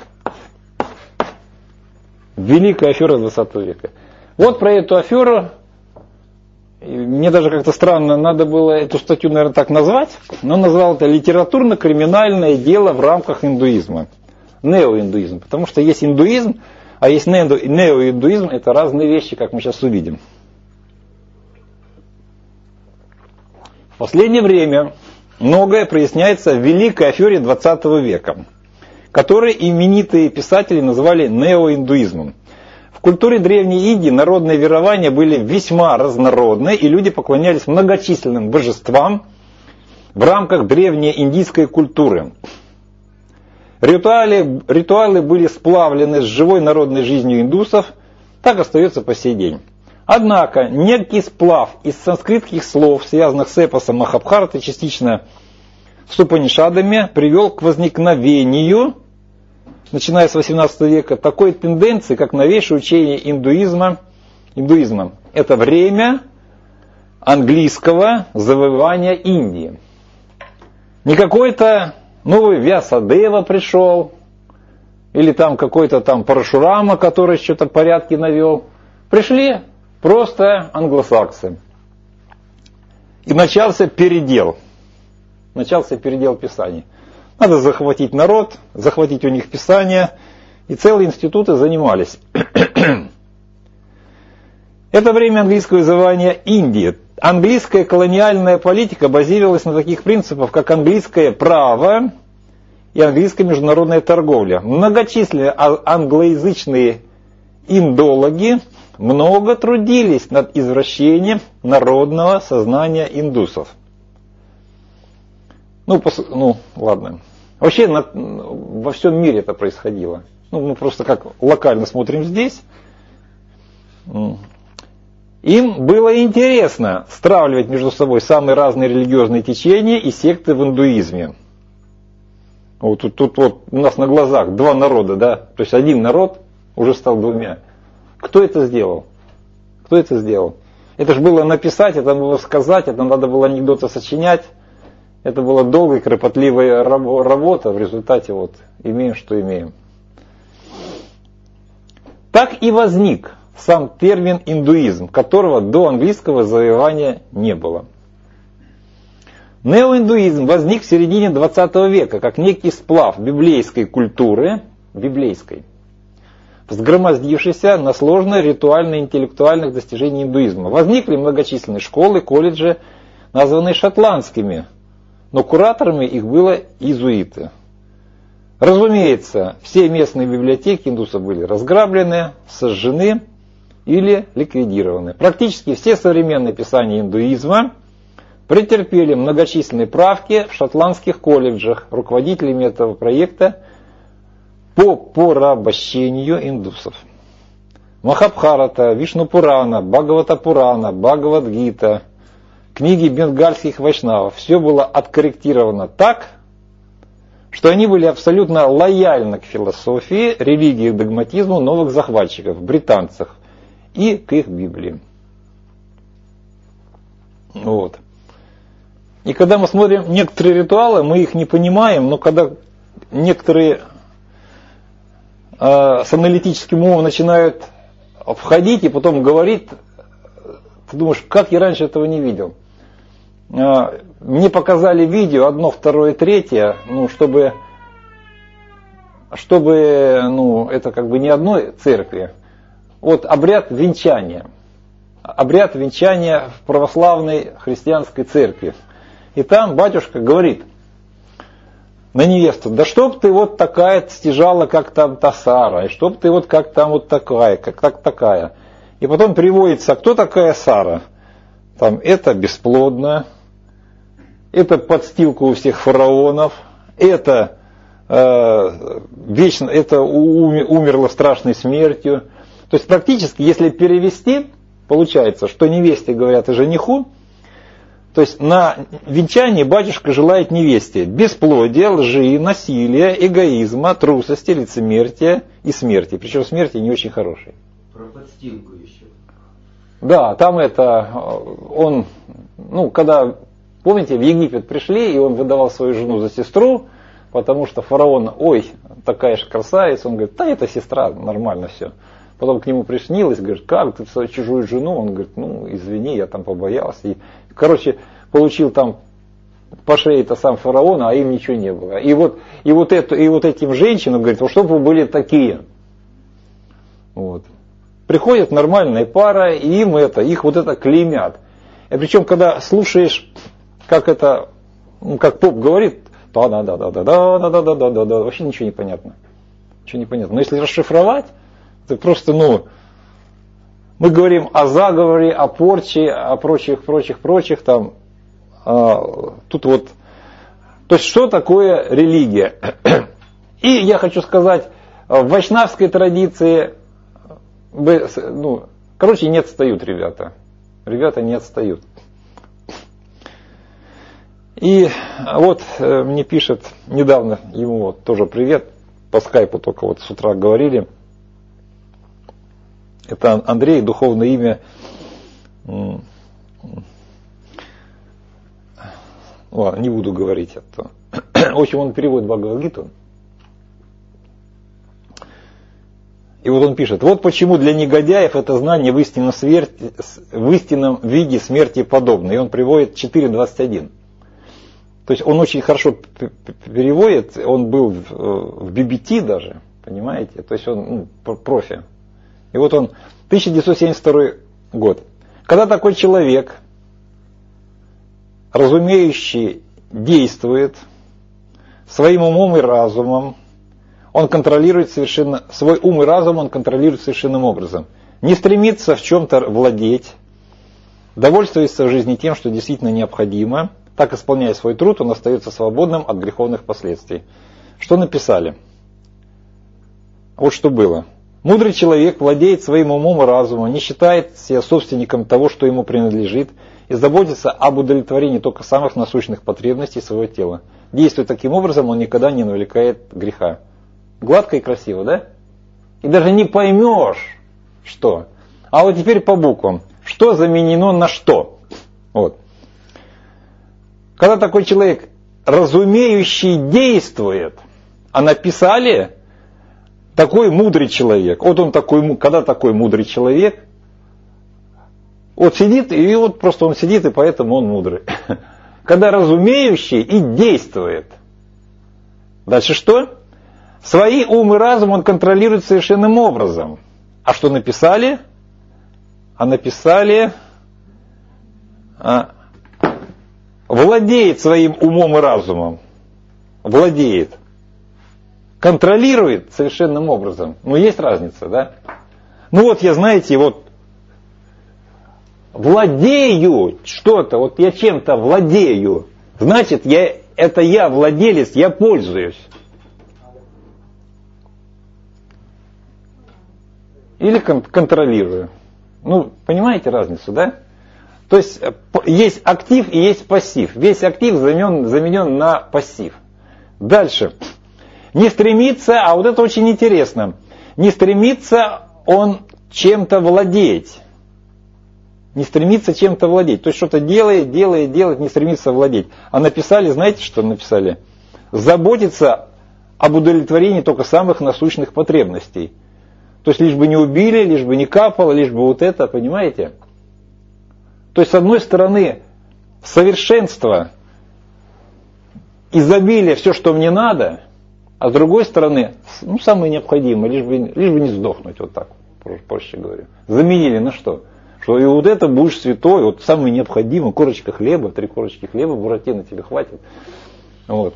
Великая афера двадцатого века. Вот про эту аферу, мне даже как-то странно, надо было эту статью, наверное, так назвать, но он назвал это «Литературно-криминальное дело в рамках индуизма». Неоиндуизм. Потому что есть индуизм, а есть неоиндуизм, это разные вещи, как мы сейчас увидим. В последнее время многое проясняется в великой афере двадцатого века, который именитые писатели называли неоиндуизмом. В культуре Древней Индии народные верования были весьма разнородны, и люди поклонялись многочисленным божествам в рамках древней индийской культуры. Ритуалы, ритуалы были сплавлены с живой народной жизнью индусов, так остается по сей день. Однако некий сплав из санскритских слов, связанных с эпосом Махабхараты, частично с Упанишадами, привел к возникновению, начиная с восемнадцатого века, такой тенденции, как новейшее учение индуизма. индуизма. Это время английского завоевания Индии. Не какой-то новый Вьясадева пришел, или там какой-то там Парашурама, который что-то порядки навел. Пришли просто англосаксы. И начался передел. Начался передел Писаний. Надо захватить народ, захватить у них Писания, и целые институты занимались. Это время английского завоевания Индии. Английская колониальная политика базировалась на таких принципах, как английское право и английская международная торговля. Многочисленные англоязычные индологи много трудились над извращением народного сознания индусов. Ну, пос... ну ладно. Вообще на... во всем мире это происходило. Ну, мы просто как локально смотрим здесь. Им было интересно стравливать между собой самые разные религиозные течения и секты в индуизме. Вот тут, тут вот у нас на глазах два народа, да? То есть один народ уже стал двумя. Кто это сделал? Кто это сделал? Это же было написать, это было сказать, это надо было анекдоты сочинять. Это была долгая, кропотливая работа. В результате вот имеем, что имеем. Так и возник сам термин индуизм, которого до английского завоевания не было. Неоиндуизм возник в середине двадцатого века, как некий сплав библейской культуры, библейской, взгромоздившийся на сложные ритуально-интеллектуальных достижений индуизма. Возникли многочисленные школы, колледжи, названные шотландскими, но кураторами их было иезуиты. Разумеется, все местные библиотеки индусов были разграблены, сожжены или ликвидированы. Практически все современные писания индуизма претерпели многочисленные правки в шотландских колледжах руководителями этого проекта по порабощению индусов. Махабхарата, Вишну-Пурана, Бхагавата-Пурана, Бхагавад-гита, книги бенгальских вайшнавов, все было откорректировано так, что они были абсолютно лояльны к философии, религии и догматизму новых захватчиков, британцев, и к их Библии. Вот. И когда мы смотрим некоторые ритуалы, мы их не понимаем, но когда некоторые э, с аналитическим умом начинают входить и потом говорить, ты думаешь, как я раньше этого не видел. Э, мне показали видео, одно, второе, третье, ну, чтобы, чтобы ну, это как бы не одной церкви. Вот обряд венчания. Обряд венчания в православной христианской церкви. И там батюшка говорит на невесту: да чтоб ты вот такая стяжала, как там та Сара, и чтоб ты вот как там вот такая, как так такая. И потом приводится, кто такая Сара? Там это бесплодная, это подстилка у всех фараонов, это э, вечно, это умерла страшной смертью. То есть практически, если перевести, получается, что невесте говорят и жениху. То есть на венчании батюшка желает невесте бесплодия, лжи, насилия, эгоизма, трусости, лицемертия и смерти. Причем смерти не очень хорошей. Про подстилку еще. Да, там это, он, ну, когда, помните, в Египет пришли, и он выдавал свою жену за сестру, потому что фараон, ой, такая же красавица, он говорит, да, это сестра, нормально все. Потом к нему приснилось, говорит, как ты свою чужую жену? Он говорит, ну, извини, я там побоялся. И, короче, получил там по шее-то сам фараон, а им ничего не было. И вот, и вот, эту, и вот этим женщинам, говорит, вот чтобы вы были такие. Вот. Приходит нормальная пара, и им это, их вот это клеймят. И причем, когда слушаешь, как это, ну, как поп говорит, да-да-да-да-да-да-да-да-да-да, вообще ничего не понятно. Ничего не понятно. Но если расшифровать, это просто, ну, мы говорим о заговоре, о порче, о прочих, прочих, прочих, там, а, тут вот, то есть, что такое религия? И я хочу сказать, в вайшнавской традиции, ну, короче, не отстают ребята, ребята не отстают. И вот мне пишет недавно, ему вот тоже привет, по скайпу только вот с утра говорили. Это Андрей, духовное имя. Ладно, не буду говорить это. В общем, он переводит Бхагавад-гиту. И вот он пишет, вот почему для негодяев это знание в истинном, смерти, в истинном виде смерти подобно. И он приводит четыре двадцать один. То есть он очень хорошо переводит, он был в би би ти даже, понимаете? То есть он ну, профи. И вот он, тысяча девятьсот семьдесят второй год. Когда такой человек, разумеющий, действует своим умом и разумом, он контролирует совершенно, свой ум и разум он контролирует совершенным образом. Не стремится в чем-то владеть, довольствуется в жизни тем, что действительно необходимо, так исполняя свой труд, он остается свободным от греховных последствий. Что написали? Вот что было. Мудрый человек владеет своим умом и разумом, не считает себя собственником того, что ему принадлежит, и заботится об удовлетворении только самых насущных потребностей своего тела. Действуя таким образом, он никогда не навлекает греха. Гладко и красиво, да? И даже не поймешь, что. А вот теперь по буквам. Что заменено на что? Вот. Когда такой человек, разумеющий, действует, а написали такой мудрый человек. Вот он такой, когда такой мудрый человек, вот сидит, и вот просто он сидит, и поэтому он мудрый. Когда разумеющий и действует. Дальше что? Свои ум и разум он контролирует совершенным образом. А что написали? А написали... А, владеет своим умом и разумом. Владеет. контролирует совершенным образом. Ну, есть разница, да? Ну вот я, знаете, вот владею что-то, вот я чем-то владею, значит, я, это я владелец, я пользуюсь. Или кон- контролирую. Ну, понимаете разницу, да? То есть есть актив и есть пассив. Весь актив заменен, заменен на пассив. Дальше. Не стремится, а вот это очень интересно, не стремится он чем-то владеть. Не стремится чем-то владеть. То есть что-то делает, делает, делает, не стремится владеть. А написали, знаете, что написали? Заботиться об удовлетворении только самых насущных потребностей. То есть лишь бы не убили, лишь бы не капало, лишь бы вот это, понимаете? То есть с одной стороны совершенство, изобилие, все, что мне надо, а с другой стороны, ну, самое необходимое, лишь бы, лишь бы не сдохнуть, вот так, проще говоря. Заменили на что? Что и вот это будешь святой, вот самое необходимое, корочка хлеба, три корочки хлеба, Буратино, тебе хватит. Вот.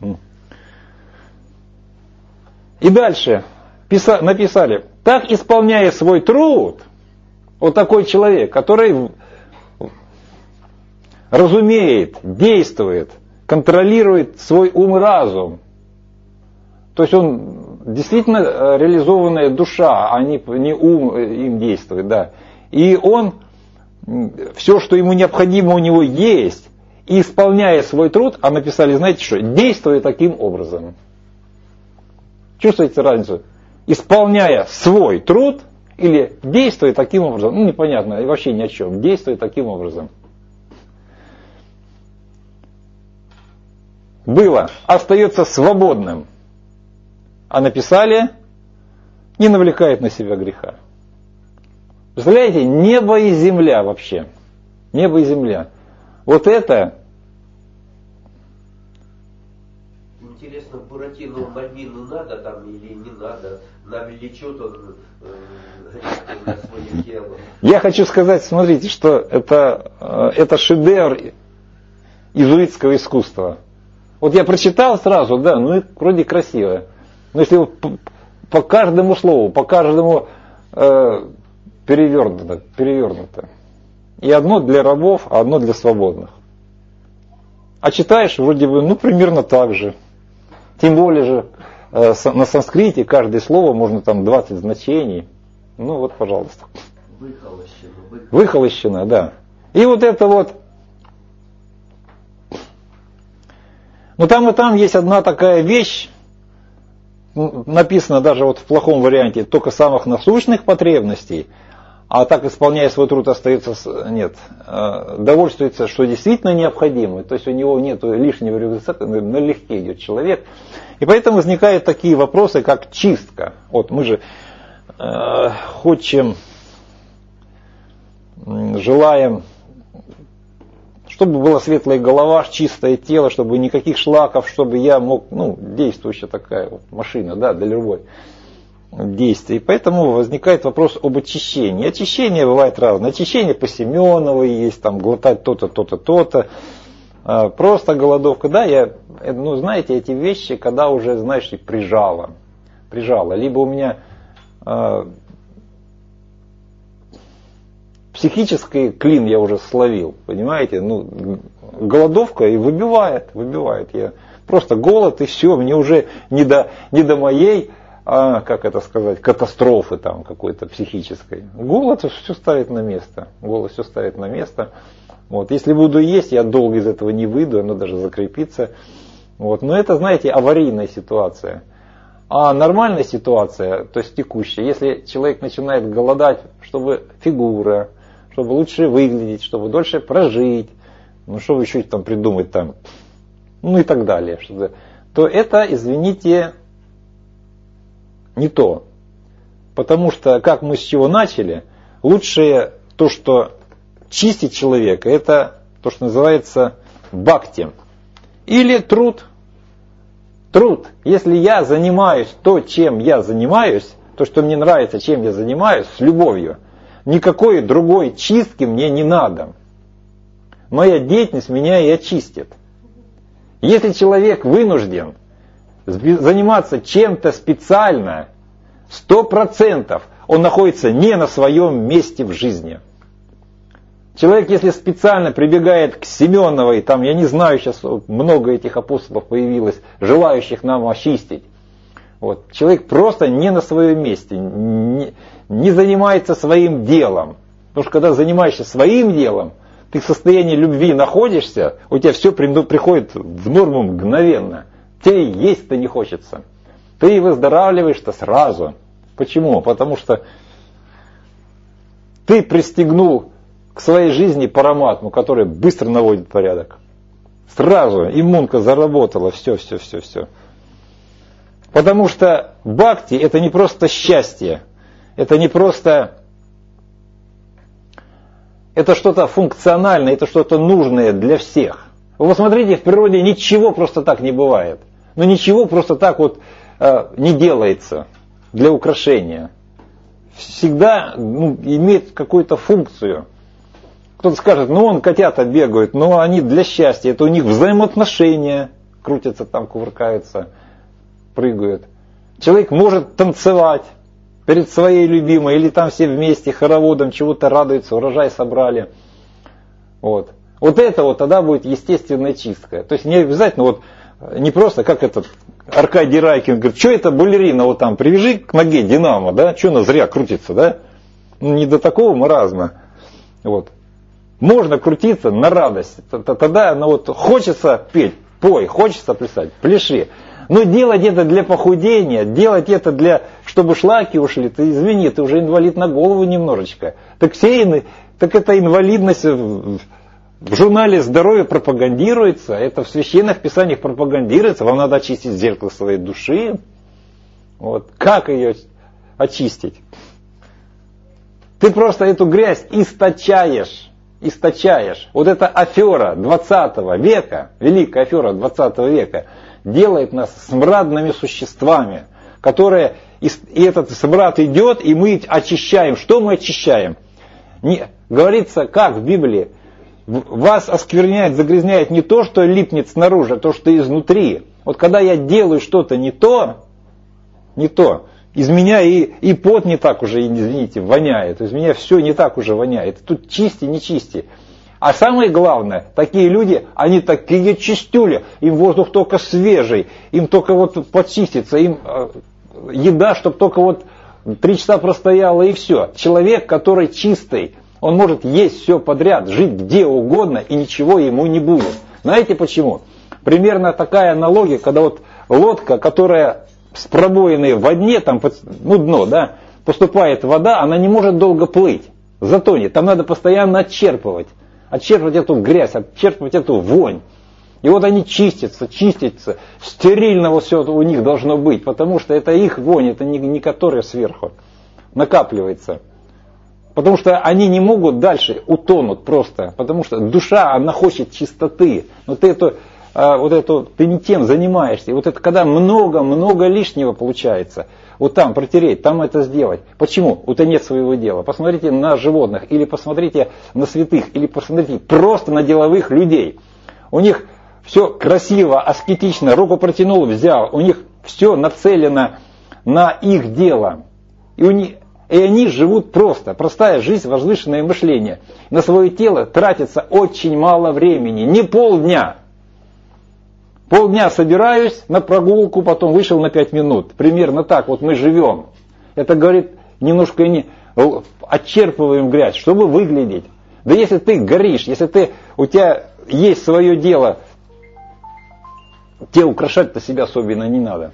И дальше писа, написали, так исполняя свой труд, вот такой человек, который разумеет, действует, контролирует свой ум и разум. То есть он действительно реализованная душа, а не, не ум им действует, да. И он, все, что ему необходимо, у него есть, и исполняя свой труд, а написали, знаете что, действуя таким образом. Чувствуете разницу? Исполняя свой труд или действуя таким образом, ну непонятно, вообще ни о чем, действуя таким образом. Было, остается свободным, а написали, не навлекает на себя греха. Представляете, небо и земля вообще. Небо и земля. Вот это... Интересно, Буратино Мальвину надо там или не надо? Навлечет он э, грех на свое тело. Я хочу сказать, смотрите, что это, это шедевр иезуитского искусства. Вот я прочитал сразу, да, ну и вроде красиво. Но если по, по каждому слову, по каждому э, перевернуто, перевернуто. И одно для рабов, а одно для свободных. А читаешь вроде бы, ну примерно так же. Тем более же э, на санскрите каждое слово можно там двадцать значений. Ну вот, пожалуйста. Выхолощено. Выхолощено, Выхолощено, да. И вот это вот. Но там и там есть одна такая вещь, написано даже вот в плохом варианте, только самых насущных потребностей, а так, исполняя свой труд, остается, нет, довольствуется, что действительно необходимо, то есть у него нет лишнего рюкзака, налегке идет человек. И поэтому возникают такие вопросы, как чистка. Вот мы же э, хотим, желаем, чтобы была светлая голова, чистое тело, чтобы никаких шлаков, чтобы я мог, ну, действующая такая вот машина, да, для любой действия. И поэтому возникает вопрос об очищении. Очищение бывает разное. Очищение по Семеновой есть, там, глотать то-то, то-то, то-то. Просто голодовка, да, я, ну, знаете, эти вещи, когда уже, знаешь, прижало. Прижало. Либо у меня психический клин я уже словил, понимаете? Ну, голодовка и выбивает, выбивает. Я просто голод и все, мне уже не до, не до моей, а, как это сказать, катастрофы там какой-то психической. Голод все ставит на место. Голод все ставит на место. Вот. Если буду есть, я долго из этого не выйду, оно даже закрепится. Вот. Но это, знаете, аварийная ситуация. А нормальная ситуация, то есть текущая, если человек начинает голодать, чтобы фигура, чтобы лучше выглядеть, чтобы дольше прожить, ну что вы еще там придумать там, ну и так далее, то это, извините, не то. Потому что, как мы с чего начали, лучшее то, что чистит человека, это то, что называется бхакти. Или труд. Труд. Если я занимаюсь то, чем я занимаюсь, то, что мне нравится, чем я занимаюсь, с любовью, никакой другой чистки мне не надо. Моя деятельность меня и очистит. Если человек вынужден заниматься чем-то специально, сто процентов он находится не на своем месте в жизни. Человек, если специально прибегает к Семеновой, там, я не знаю, сейчас много этих апостолов появилось, желающих нам очистить. Вот. Человек просто не на своем месте, не, не занимается своим делом. Потому что когда занимаешься своим делом, ты в состоянии любви находишься, у тебя все приходит в норму мгновенно. Тебе есть-то не хочется. Ты выздоравливаешь-то сразу. Почему? Потому что ты пристегнул к своей жизни параматму, которая быстро наводит порядок. Сразу иммунка заработала, все, все, все, все. Потому что бхакти это не просто счастье, это не просто, это что-то функциональное, это что-то нужное для всех. Вы посмотрите, в природе ничего просто так не бывает. Но ничего просто так вот э, не делается для украшения. Всегда ну, имеет какую-то функцию. Кто-то скажет, ну вон котята бегают, но они для счастья, это у них взаимоотношения, крутятся там, кувыркаются, прыгают. Человек может танцевать перед своей любимой, или там все вместе хороводом чего-то радуются, урожай собрали. Вот. Вот это вот тогда будет естественная чистка. То есть не обязательно, вот не просто как этот Аркадий Райкин говорит, что это балерина вот там, привяжи к ноге динамо, да, что она зря крутится, да? Ну, не до такого маразма. Вот. Можно крутиться на радость. Тогда ну, вот, хочется петь, пой, хочется плясать, пляши. Но делать это для похудения, делать это для, чтобы шлаки ушли, ты извини, ты уже инвалид на голову немножечко. Так, все, так эта инвалидность в, в журнале «Здоровье» пропагандируется, это в священных писаниях пропагандируется, вам надо очистить зеркало своей души. Вот. Как ее очистить? Ты просто эту грязь источаешь. Источаешь. Вот эта афера двадцатого века, великая афера двадцатого века, делает нас смрадными существами, которые, и этот смрад идет, и мы очищаем. Что мы очищаем? Не, говорится, как в Библии, вас оскверняет, загрязняет не то, что липнет снаружи, а то, что изнутри. Вот когда я делаю что-то не то, не то, из меня и, и пот не так уже, извините, воняет. Из меня все не так уже воняет. Тут чисти, не чисти. А самое главное, такие люди, они такие чистюли. Им воздух только свежий. Им только вот почиститься. Им э, еда, чтобы только вот три часа простояла и все. Человек, который чистый, он может есть все подряд, жить где угодно и ничего ему не будет. Знаете почему? Примерно такая аналогия, когда вот лодка, которая с пробоиной в дне, там, ну дно, да, поступает вода, она не может долго плыть, затонет. Там надо постоянно отчерпывать. Отчерпывать эту грязь, отчерпывать эту вонь. И вот они чистятся, чистятся. Стерильно вот все у них должно быть, потому что это их вонь, это не, не которая сверху накапливается. Потому что они не могут дальше, утонут просто. Потому что душа, она хочет чистоты. Но ты это... вот это, ты не тем занимаешься. И вот это когда много-много лишнего получается, вот там протереть, там это сделать. Почему? У тебя нет своего дела. Посмотрите на животных, или посмотрите на святых, или посмотрите просто на деловых людей. У них все красиво, аскетично, руку протянул, взял. У них все нацелено на их дело. И, у них, и они живут просто. Простая жизнь, возвышенное мышление. На свое тело тратится очень мало времени, не полдня. Полдня собираюсь на прогулку, потом вышел на пять минут. Примерно так вот мы живем. Это, говорит, немножко не отчерпываем грязь, чтобы выглядеть. Да если ты горишь, если ты, у тебя есть свое дело, тебе украшать-то себя особенно не надо.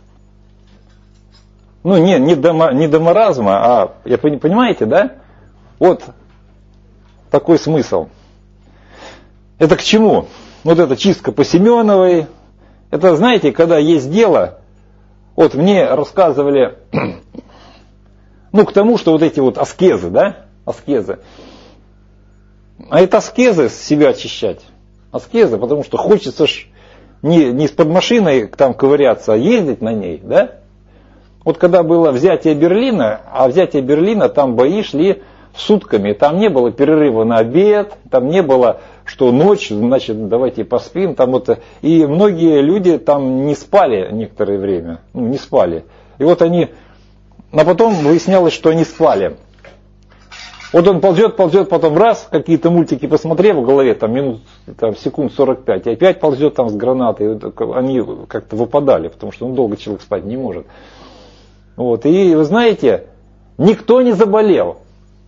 Ну, не, не, до, не до маразма, а, я, понимаете, да? Вот такой смысл. Это к чему? Вот эта чистка по Семеновой. Это, знаете, когда есть дело, вот мне рассказывали, ну, к тому, что вот эти вот аскезы, да, аскезы. А это аскезы себя очищать. Аскезы, потому что хочется ж не, не под машиной там ковыряться, а ездить на ней, да. Вот когда было взятие Берлина, а взятие Берлина, там бои шли сутками, там не было перерыва на обед, там не было что ночь, значит, давайте поспим. Там вот, и многие люди там не спали некоторое время, ну, не спали. И вот они, а потом выяснялось, что они спали. Вот он ползет, ползет, потом раз, какие-то мультики посмотрел в голове, там минут, там, секунд сорок пять, и опять ползет там с гранатой. Они как-то выпадали, потому что ну, долго человек спать не может. Вот. И вы знаете, никто не заболел.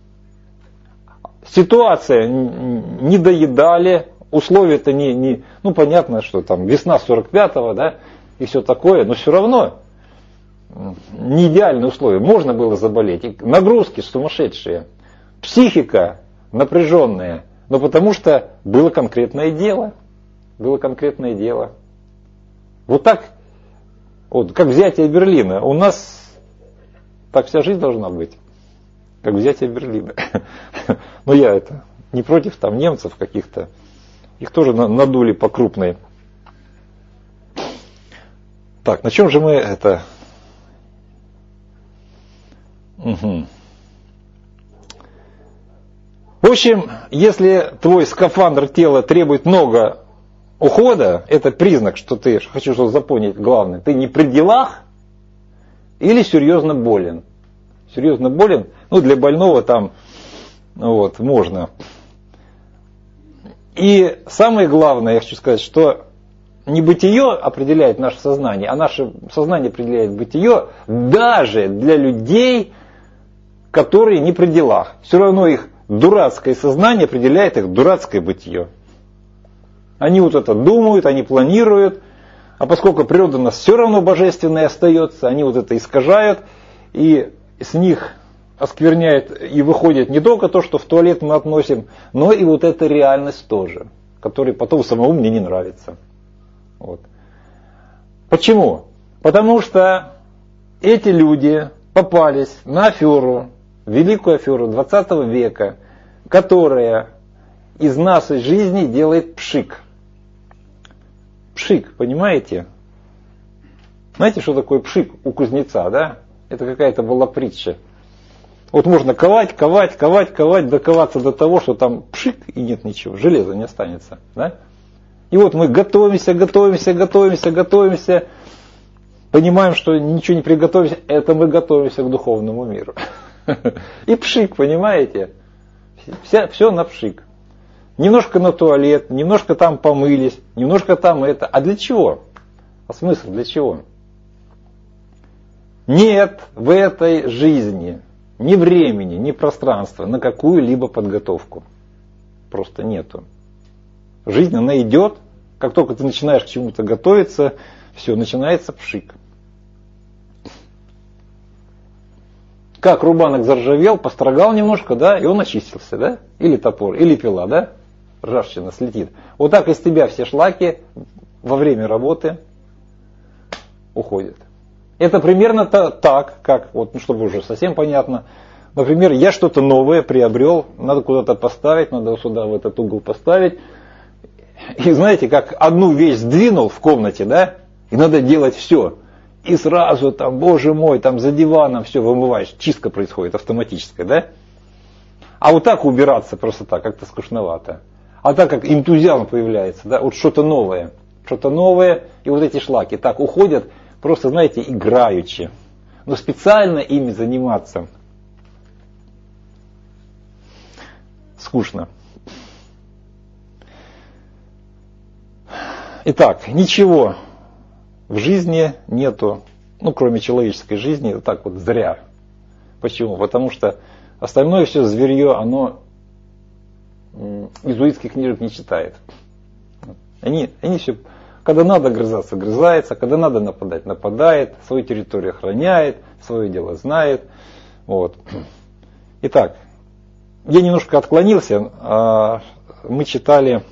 Ситуация, не доедали, условия-то не, не... Ну, понятно, что там весна сорок пятого, да, и все такое, но все равно не идеальные условия. Можно было заболеть. И нагрузки сумасшедшие. Психика напряженная. Но потому что было конкретное дело. Было конкретное дело. Вот так, вот, как взятие Берлина. У нас так вся жизнь должна быть. Как взятие Берлина. Но я это не против там немцев каких-то. Их тоже надули по крупной. Так, на чем же мы это... Угу. В общем, если твой скафандр тела требует много ухода, это признак, что ты, хочу что запомнить главное, ты не при делах или серьезно болен. Серьезно болен, ну для больного там вот, можно. И самое главное, я хочу сказать, что не бытие определяет наше сознание, а наше сознание определяет бытие даже для людей, которые не при делах. Все равно их дурацкое сознание определяет их дурацкое бытие. Они вот это думают, они планируют, а поскольку природа у нас все равно божественная остается, они вот это искажают, и с них оскверняет и выходит не только то, что в туалет мы относим, но и вот эта реальность тоже, которая потом самому мне не нравится. Вот. Почему? Потому что эти люди попались на аферу, великую аферу двадцатого века, которая из нашей жизни делает пшик. Пшик, понимаете? Знаете, что такое пшик у кузнеца, да? Это какая-то была притча. Вот можно ковать, ковать, ковать, ковать, доковаться до того, что там пшик и нет ничего, железа не останется. Да? И вот мы готовимся, готовимся, готовимся, готовимся, понимаем, что ничего не приготовимся, это мы готовимся к духовному миру. И пшик, понимаете? Вся, все на пшик. Немножко на туалет, немножко там помылись, немножко там это. А для чего? А смысл для чего? Нет в этой жизни ни времени, ни пространства на какую-либо подготовку. Просто нету. Жизнь, она идет, как только ты начинаешь к чему-то готовиться, все, начинается пшик. Как рубанок заржавел, построгал немножко, да, и он очистился, да? Или топор, или пила, да? Ржавчина слетит. Вот так из тебя все шлаки во время работы уходят. Это примерно так, как, вот, ну, чтобы уже совсем понятно. Например, я что-то новое приобрел, надо куда-то поставить, надо сюда в этот угол поставить. И знаете, как одну вещь сдвинул в комнате, да, и надо делать все. И сразу там, боже мой, там за диваном все вымываешь, чистка происходит автоматическая, да? А вот так убираться просто так, как-то скучновато. А так как энтузиазм появляется, да, вот что-то новое, что-то новое, и вот эти шлаки так уходят, просто, знаете, играючи. Но специально ими заниматься скучно. Итак, ничего в жизни нету, ну, кроме человеческой жизни, вот так вот зря. Почему? Потому что остальное все зверье, оно иезуитских книжек не читает. Они, они все, когда надо грызаться, грызается, когда надо нападать, нападает, свою территорию охраняет, свое дело знает. Вот. Итак, я немножко отклонился. Мы читали...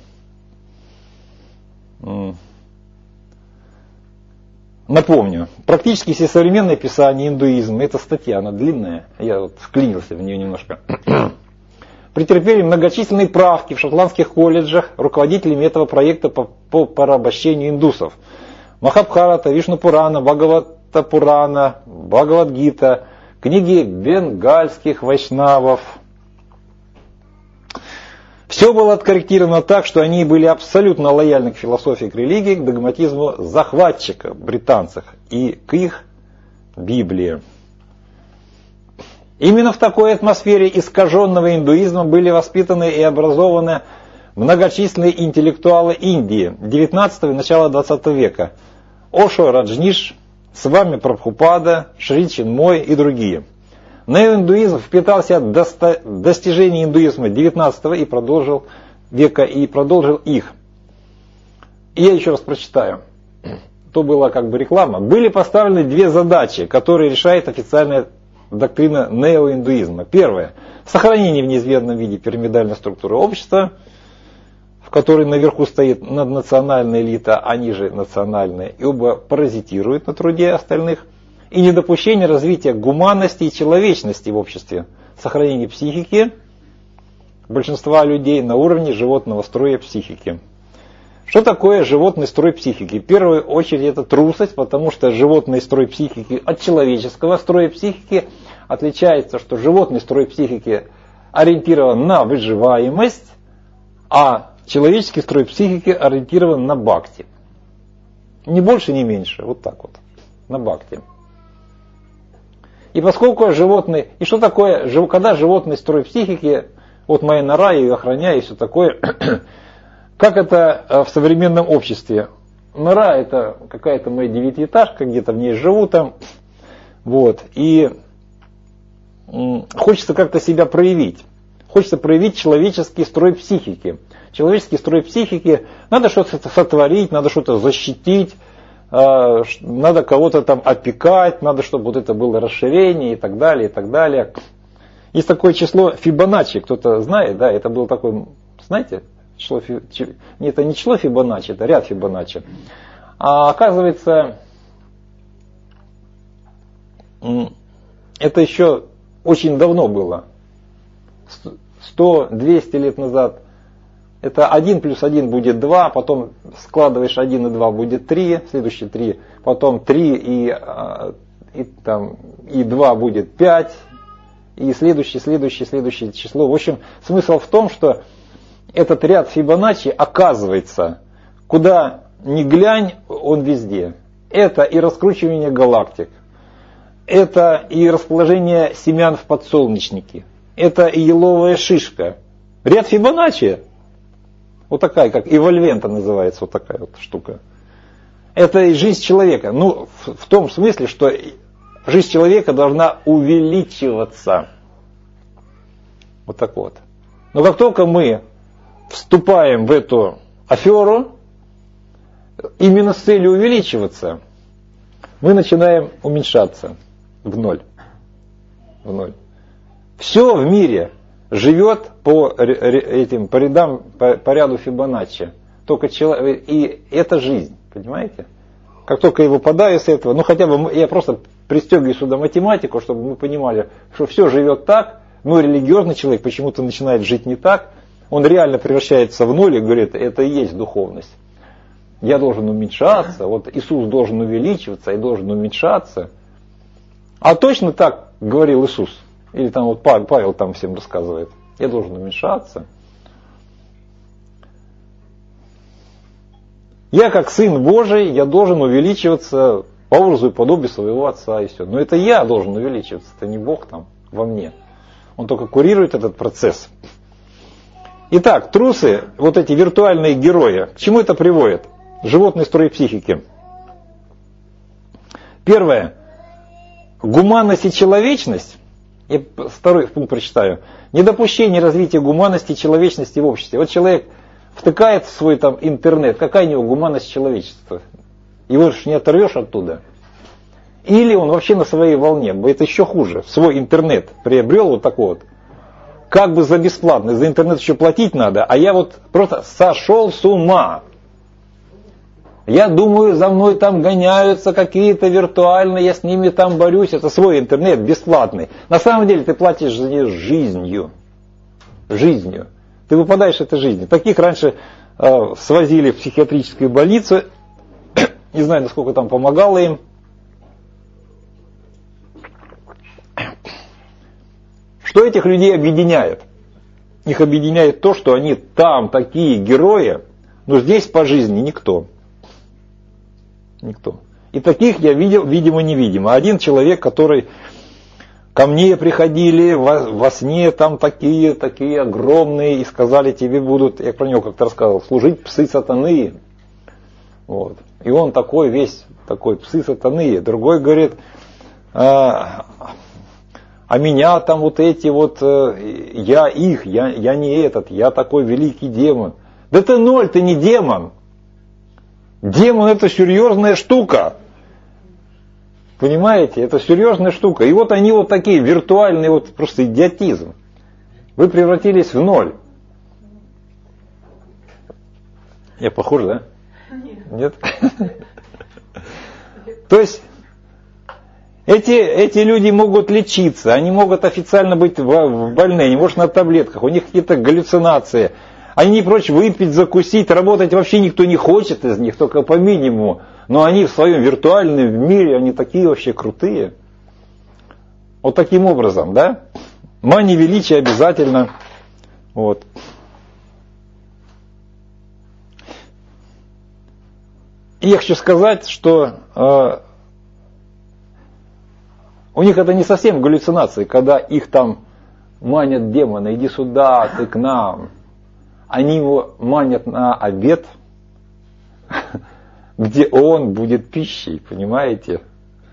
Напомню, практически все современные писания индуизма, это статья, она длинная, я вот вклинился в нее немножко, претерпели многочисленные правки в шотландских колледжах руководителями этого проекта по, по порабощению индусов. Махабхарата, Вишну-Пурана, Бхагавата-Пурана, Бхагавад-гита, книги бенгальских вайшнавов. Все было откорректировано так, что они были абсолютно лояльны к философии, к религии, к догматизму захватчиков, британцев и к их Библии. Именно в такой атмосфере искаженного индуизма были воспитаны и образованы многочисленные интеллектуалы Индии девятнадцатого и начала двадцатого века. Ошо Раджниш, Свами Прабхупада, Шри Чинмой и другие. Неоиндуизм впитал в себя досто... достижения индуизма девятнадцатого и продолжил века и продолжил их. И я еще раз прочитаю. То была как бы реклама. Были поставлены две задачи, которые решает официальная доктрина неоиндуизма. Первое. Сохранение в неизменном виде пирамидальной структуры общества, в которой наверху стоит наднациональная элита, а ниже национальная, и оба паразитируют на труде остальных. И недопущение развития гуманности и человечности в обществе, сохранение психики большинства людей на уровне животного строя психики. Что такое животный строй психики? В первую очередь это трусость, потому что животный строй психики от человеческого строя психики отличается, что животный строй психики ориентирован на выживаемость, а человеческий строй психики ориентирован на бхакти. Ни больше, ни меньше. Вот так вот. На бхакти. И поскольку животный... И что такое, когда животный строй психики, вот моя нора, я ее охраняю и все такое, как это в современном обществе? Нора это какая-то моя девятиэтажка, где-то в ней живу там, вот, и хочется как-то себя проявить. Хочется проявить человеческий строй психики. Человеческий строй психики, надо что-то сотворить, надо что-то защитить, надо кого-то там опекать, надо, чтобы вот это было расширение и так далее, и так далее. Есть такое число Фибоначчи, кто-то знает, да, это было такое, знаете, число, не, это не число Фибоначчи, это ряд Фибоначчи. А оказывается, это еще очень давно было, сто-двести лет назад. Это один плюс один будет два, потом складываешь один и два будет три, следующие три, потом три и, и, там, и два будет пять, и следующее, следующее, следующее число. В общем, смысл в том, что этот ряд Фибоначчи оказывается, куда ни глянь, он везде. Это и раскручивание галактик, это и расположение семян в подсолнечнике, это и еловая шишка. Ряд Фибоначчи. Вот такая, как эвольвента называется, вот такая вот штука. Это и жизнь человека. Ну, в, в том смысле, что жизнь человека должна увеличиваться. Вот так вот. Но как только мы вступаем в эту аферу, именно с целью увеличиваться, мы начинаем уменьшаться в ноль. В ноль. Все в мире живет по этим по рядам, по, по ряду Фибоначчи. Только человек, и это жизнь, понимаете? Как только я выпадаю с этого, ну хотя бы я просто пристегиваю сюда математику, чтобы мы понимали, что все живет так, но религиозный человек почему-то начинает жить не так, он реально превращается в ноль и говорит, это и есть духовность. Я должен уменьшаться, вот Иисус должен увеличиваться, я должен уменьшаться. А точно так говорил Иисус. Или там вот Павел там всем рассказывает. Я должен уменьшаться. Я как Сын Божий, я должен увеличиваться по образу и подобию своего Отца и все. Но это я должен увеличиваться, это не Бог там во мне. Он только курирует этот процесс. Итак, трусы, вот эти виртуальные герои, к чему это приводит? Животный строй психики. Первое. Гуманность и человечность. Я второй пункт прочитаю. Недопущение развития гуманности и человечности в обществе. Вот человек втыкает в свой там интернет, какая у него гуманность человечества? Его же не оторвешь оттуда. Или он вообще на своей волне, это еще хуже, свой интернет приобрел вот такой вот, как бы за бесплатно, за интернет еще платить надо, а я вот просто сошел с ума. Я думаю, за мной там гоняются какие-то виртуальные, я с ними там борюсь. Это свой интернет, бесплатный. На самом деле ты платишь за нее жизнью. Жизнью. Ты выпадаешь этой жизни. Таких раньше э, свозили в психиатрическую больницу. Не знаю, насколько там помогало им. Что этих людей объединяет? Их объединяет то, что они там такие герои, но здесь по жизни никто. Никто. И таких я видел, видимо-невидимо. Один человек, который ко мне приходили во, во сне, там такие, такие огромные, и сказали, тебе будут, я про него как-то рассказывал, служить псы сатаны. Вот. И он такой весь, такой, псы сатаны. Другой говорит, а, а меня там вот эти вот, я их, я, я не этот, я такой великий демон. Да ты ноль, ты не демон. Демон это серьезная штука. Понимаете, это серьезная штука. И вот они вот такие виртуальные, вот просто идиотизм. Вы превратились в ноль. Я похож, да? Нет? То есть эти, эти люди могут лечиться, они могут официально быть больны, они может на таблетках, у них какие-то галлюцинации. Они не прочь выпить, закусить, работать вообще никто не хочет из них, только по минимуму. Но они в своем виртуальном мире, они такие вообще крутые. Вот таким образом, да? Мания величия обязательно. Вот. И я хочу сказать, что э, у них это не совсем галлюцинации, когда их там манят демоны, иди сюда, ты к нам. Они его манят на обед, где он будет пищей, понимаете?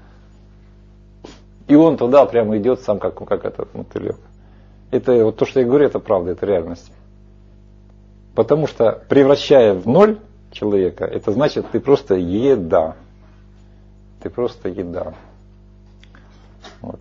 И он туда прямо идет сам, как, как этот мотылек. Это вот то, что я говорю, это правда, это реальность. Потому что превращая в ноль человека, это значит, ты просто еда. Ты просто еда. Вот.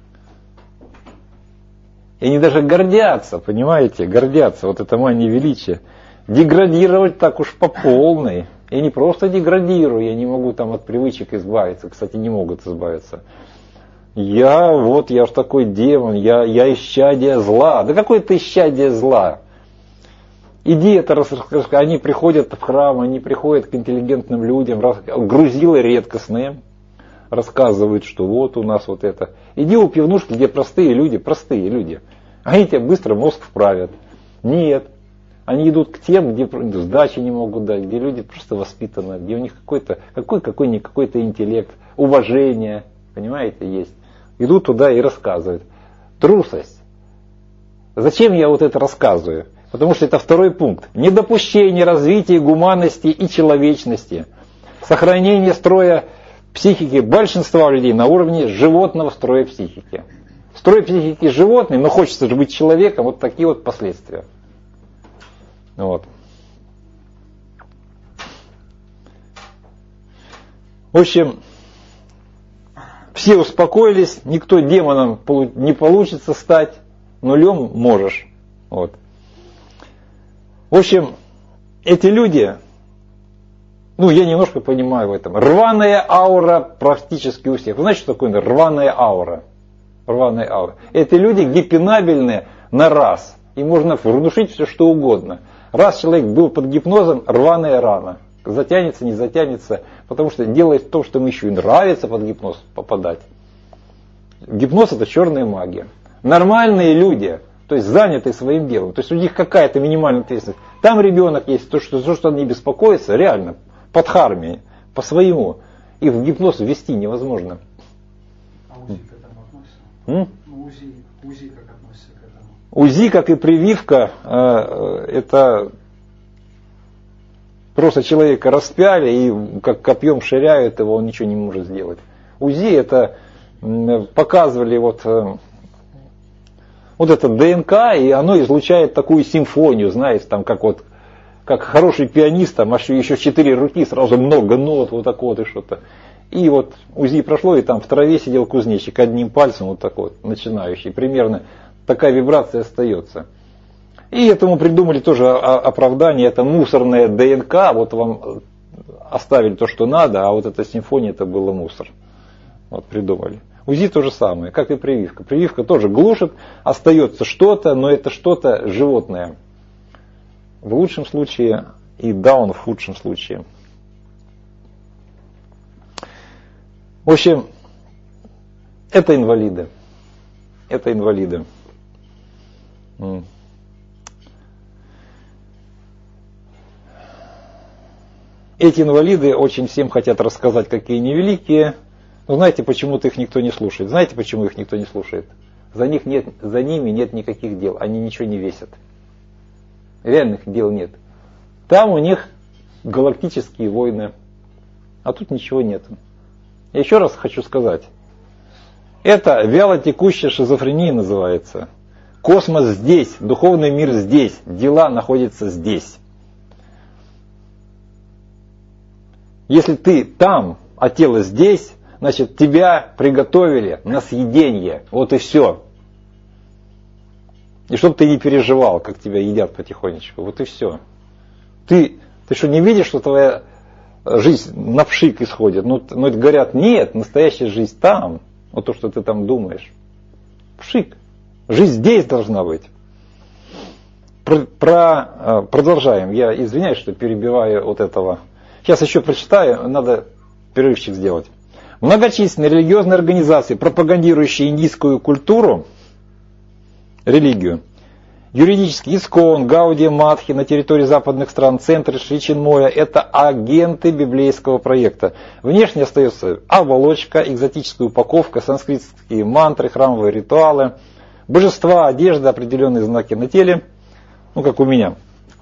И они даже гордятся, понимаете, гордятся, вот это мания величия. Деградировать так уж по полной. Я не просто деградирую, я не могу там от привычек избавиться. Кстати, не могут избавиться. Я вот, я ж такой демон, я, я исчадие зла. Да какое ты исчадие зла? Иди это расскажи. Они приходят в храм, они приходят к интеллигентным людям, грузилы редкостные, рассказывают, что вот у нас вот это. Иди у пивнушки, где простые люди, простые люди. Они тебе быстро мозг вправят. Нет. Они идут к тем, где сдачи не могут дать, где люди просто воспитаны, где у них какой-то, какой-какой какой-то интеллект, уважение, понимаете, есть. Идут туда и рассказывают. Трусость. Зачем я вот это рассказываю? Потому что это второй пункт. Недопущение развития гуманности и человечности. Сохранение строя психики большинства людей на уровне животного строя психики. Строй психики животный, но хочется же быть человеком, вот такие вот последствия. Вот. В общем, все успокоились, никто демоном не получится стать, нулем можешь. Вот. В общем, эти люди, ну я немножко понимаю в этом, рваная аура практически у всех. Вы знаете, что такое рваная аура? Рваная аура. Эти люди гипнабельные на раз. И можно внушить все, что угодно. Раз человек был под гипнозом, рваная рана. Затянется, не затянется. Потому что дело в том, что ему еще и нравится под гипноз попадать. Гипноз это черная магия. Нормальные люди, то есть занятые своим делом, то есть у них какая-то минимальная ответственность. Там ребенок есть, то, что, то, что они беспокоятся, реально, под дхарме, по своему. Их в гипноз ввести невозможно. А УЗИ к этому относится? М? УЗИ, УЗИ как относится к этому? УЗИ, как и прививка, это просто человека распяли и как копьем ширяют его, он ничего не может сделать. УЗИ это показывали вот, вот это ДНК, и оно излучает такую симфонию, знаете, там как вот как хороший пианист, там еще четыре руки, сразу много нот, вот так вот и что-то. И вот УЗИ прошло, и там в траве сидел кузнечик одним пальцем, вот так вот, начинающий. Примерно такая вибрация остается. И этому придумали тоже оправдание, это мусорная ДНК, вот вам оставили то, что надо, а вот эта симфония, это было мусор. Вот придумали. УЗИ то же самое, как и прививка. Прививка тоже глушит, остается что-то, но это что-то животное. В лучшем случае и даун в худшем случае. В общем, это инвалиды. Это инвалиды. Эти инвалиды очень всем хотят рассказать, какие они великие. Но знаете, почему-то их никто не слушает. Знаете, почему их никто не слушает? За, них нет, за ними нет никаких дел. Они ничего не весят. Реальных дел нет. Там у них галактические войны. А тут ничего нет. Я еще раз хочу сказать. Это вялотекущая шизофрения называется. Космос здесь, духовный мир здесь, дела находятся здесь. Если ты там, а тело здесь, значит тебя приготовили на съедение. Вот и все. И чтобы ты не переживал, как тебя едят потихонечку. Вот и все. Ты, ты что, не видишь, что твоя жизнь на пшик исходит? Ну, ну это говорят, нет, настоящая жизнь там. Вот то, что ты там думаешь. Пшик. Жизнь здесь должна быть. Про, про, продолжаем. Я извиняюсь, что перебиваю вот этого. Сейчас еще прочитаю, надо перерывчик сделать. Многочисленные религиозные организации, пропагандирующие индийскую культуру, религию, юридически Искон, Гаудия Мадхи на территории западных стран, центры Шри Чинмоя – это агенты библейского проекта. Внешне остается оболочка, экзотическая упаковка, санскритские мантры, храмовые ритуалы, божества, одежда, определенные знаки на теле, ну как у меня.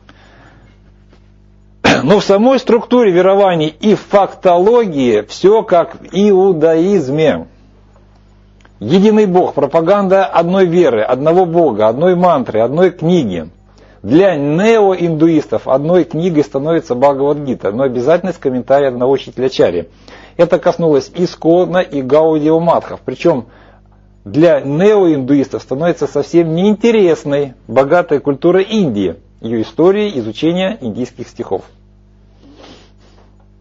Но в самой структуре верований и фактологии все как в иудаизме. Единый Бог, пропаганда одной веры, одного Бога, одной мантры, одной книги. Для неоиндуистов одной книгой становится Бхагавад-гита, но обязательность комментария одного учителя Ачарьи. Это коснулось Искона и Гаудия Мадхов. Причем для неоиндуистов становится совсем неинтересной богатая культура Индии, ее истории, изучения индийских стихов.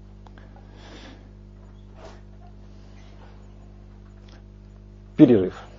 Перерыв.